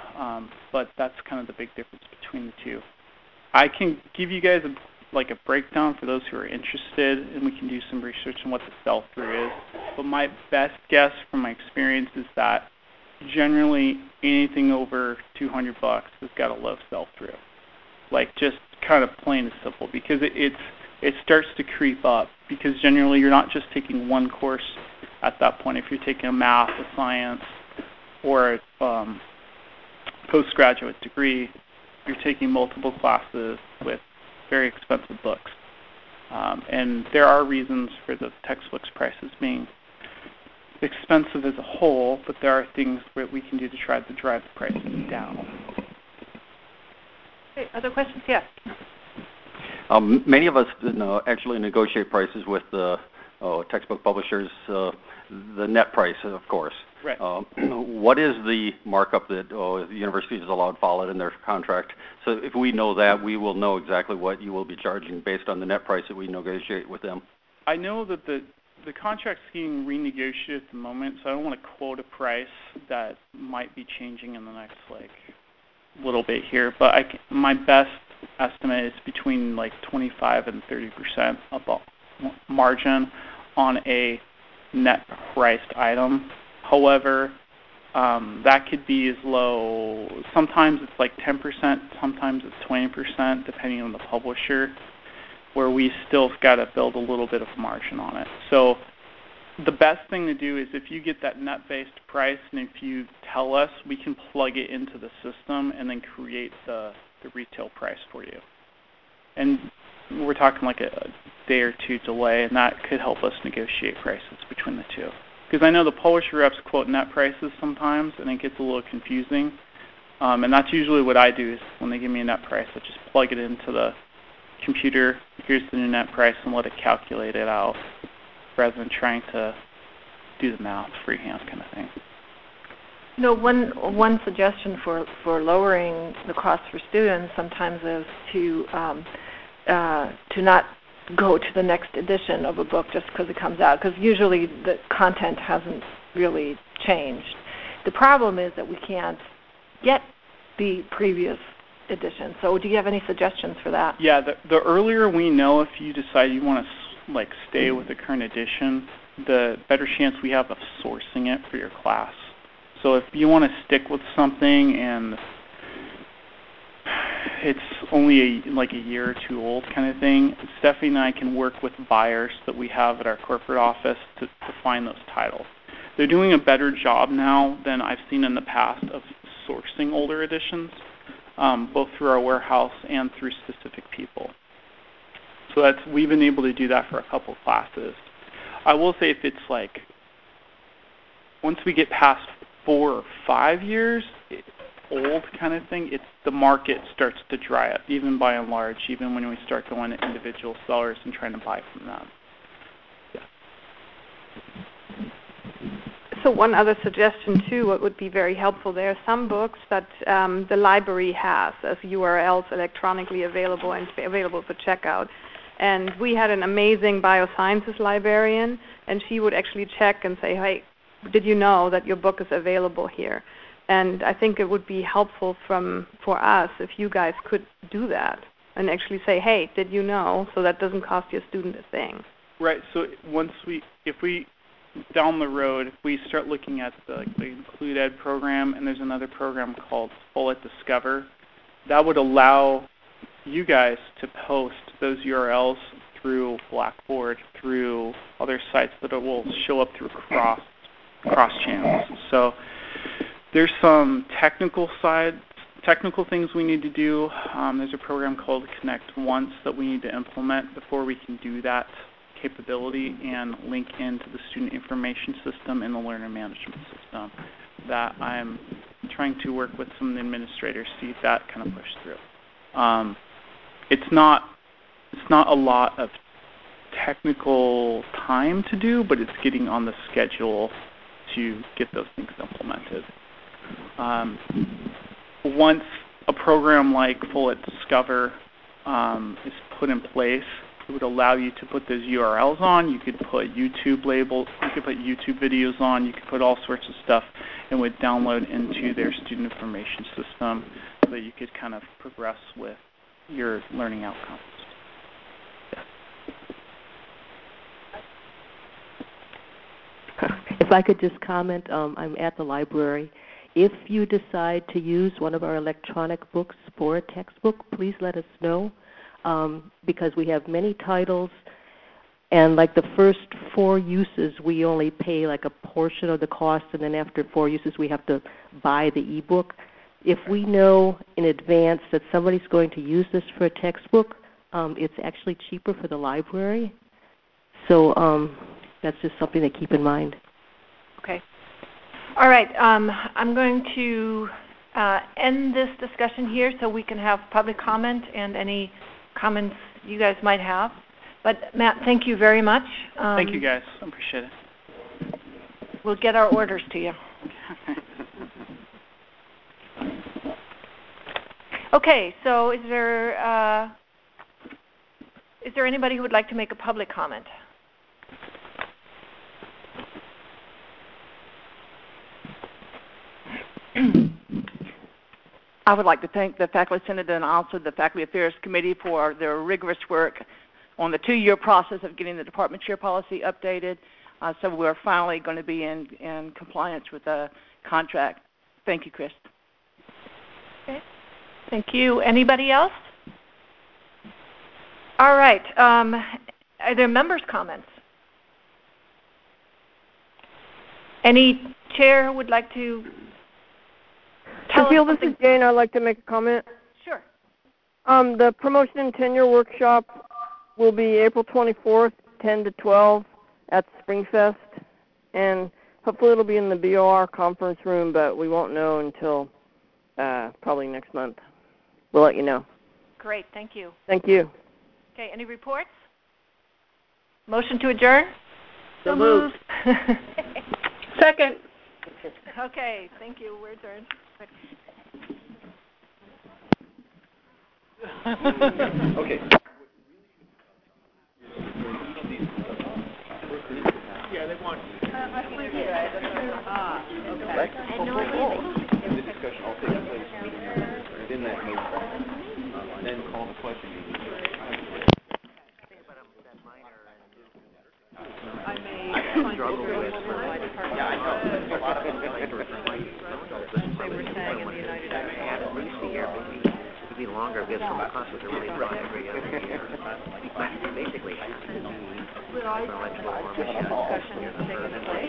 but that's kind of the big difference between the two. I can give you guys a breakdown for those who are interested, and we can do some research on what the sell-through is. But my best guess from my experience is that generally anything over $200 has got a low sell-through, just kind of plain and simple, because it starts to creep up, because generally you're not just taking one course at that point. If you're taking a math, a science, or a postgraduate degree, you're taking multiple classes with very expensive books. And there are reasons for the textbooks prices being expensive as a whole, but there are things that we can do to try to drive the prices down. Okay, other questions? Yes. Many of us actually negotiate prices with the textbook publishers, the net price, of course. Right. What is the markup that the university is allowed Follett in their contract? So if we know that, we will know exactly what you will be charging based on the net price that we negotiate with them. I know that the contract's being renegotiated at the moment, so I don't want to quote a price that might be changing in the next little bit here. But my best estimate is between 25 and 30% of margin on a net priced item. However, that could be as low, sometimes it's 10%, sometimes it's 20%, depending on the publisher, where we still got to build a little bit of margin on it. So the best thing to do is if you get that net-based price, and if you tell us, we can plug it into the system and then create the retail price for you. And we're talking a day or two delay, and that could help us negotiate prices between the two. Because I know the publisher reps quote net prices sometimes, and it gets a little confusing. And that's usually what I do is when they give me a net price, I just plug it into the computer, here's the new net price, and let it calculate it out rather than trying to do the math freehand kind of thing. You know, one suggestion for lowering the cost for students sometimes is to not go to the next edition of a book just because it comes out, because usually the content hasn't really changed. The problem is that we can't get the previous edition. So do you have any suggestions for that? Yeah, the earlier we know if you decide you want to stay with the current edition, the better chance we have of sourcing it for your class. So if you want to stick with something and it's only a year or two old kind of thing, Stephanie and I can work with buyers that we have at our corporate office to find those titles. They're doing a better job now than I've seen in the past of sourcing older editions, both through our warehouse and through specific people. So we've been able to do that for a couple classes. I will say if it's once we get past 4 or 5 years old kind of thing, the market starts to dry up, even by and large, even when we start going to individual sellers and trying to buy from them. So one other suggestion too, what would be very helpful, there are some books that the library has as URLs electronically available and available for checkout. And we had an amazing biosciences librarian, and she would actually check and say, hey, did you know that your book is available here? And I think it would be helpful for us if you guys could do that and actually say, hey, did you know? So that doesn't cost your student a thing. Right. So if we down the road, if we start looking at the Include Ed program, and there's another program called Follett Discover, that would allow you guys to post those URLs through Blackboard, through other sites that it will show up through cross channels. So there's some technical things we need to do. There's a program called Connect Once that we need to implement before we can do that capability and link into the student information system and the learner management system. That I'm trying to work with some of the administrators to see that kind of push through. It's not a lot of technical time to do, but it's getting on the schedule to get those things implemented. Once a program like Follett Discover is put in place, it would allow you to put those URLs on. You could put YouTube labels, you could put YouTube videos on, you could put all sorts of stuff, and would download into their student information system so that you could kind of progress with your learning outcomes. If I could just comment, I'm at the library. If you decide to use one of our electronic books for a textbook, please let us know, because we have many titles, and the first 4 uses we only pay a portion of the cost, and then after 4 uses we have to buy the ebook. If we know in advance that somebody's going to use this for a textbook, it's actually cheaper for the library. So that's just something to keep in mind. Okay. All right. I'm going to end this discussion here so we can have public comment and any comments you guys might have. But Matt, thank you very much. Thank you guys. I appreciate it. We'll get our orders to you. Okay, so is there anybody who would like to make a public comment? I would like to thank the Faculty Senate and also the Faculty Affairs Committee for their rigorous work on the 2-year process of getting the department chair policy updated. So we're finally going to be in compliance with the contract. Thank you, Chris. Okay. Thank you. Anybody else? All right. Are there members' comments? Any chair who would like to tell us something? This is Jane. I'd like to make a comment. Sure. The promotion and tenure workshop will be April 24th, 10 to 12 at Springfest, and hopefully it'll be in the BOR conference room, but we won't know until probably next month. We'll let you know. Great, thank you. Thank you. Okay, any reports? Motion to adjourn? So moved. Second. Okay, thank you. We're adjourned. Okay. Yeah, they want. The discussion all takes place within that motion, and then call the question. Struggle with. Yeah, I know. There's a lot of they were saying in the United States, at least a year, maybe longer, because some classes are really run every other year. Basically, it has to be intellectual or machine discussion taking place.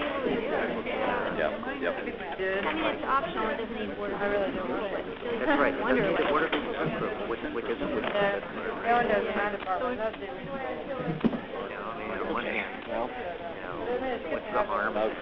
It's optional. It doesn't need board of review. That's right. It doesn't need the board of review approval, which is Everyone doesn't have to follow that. on one hand, what's the harm?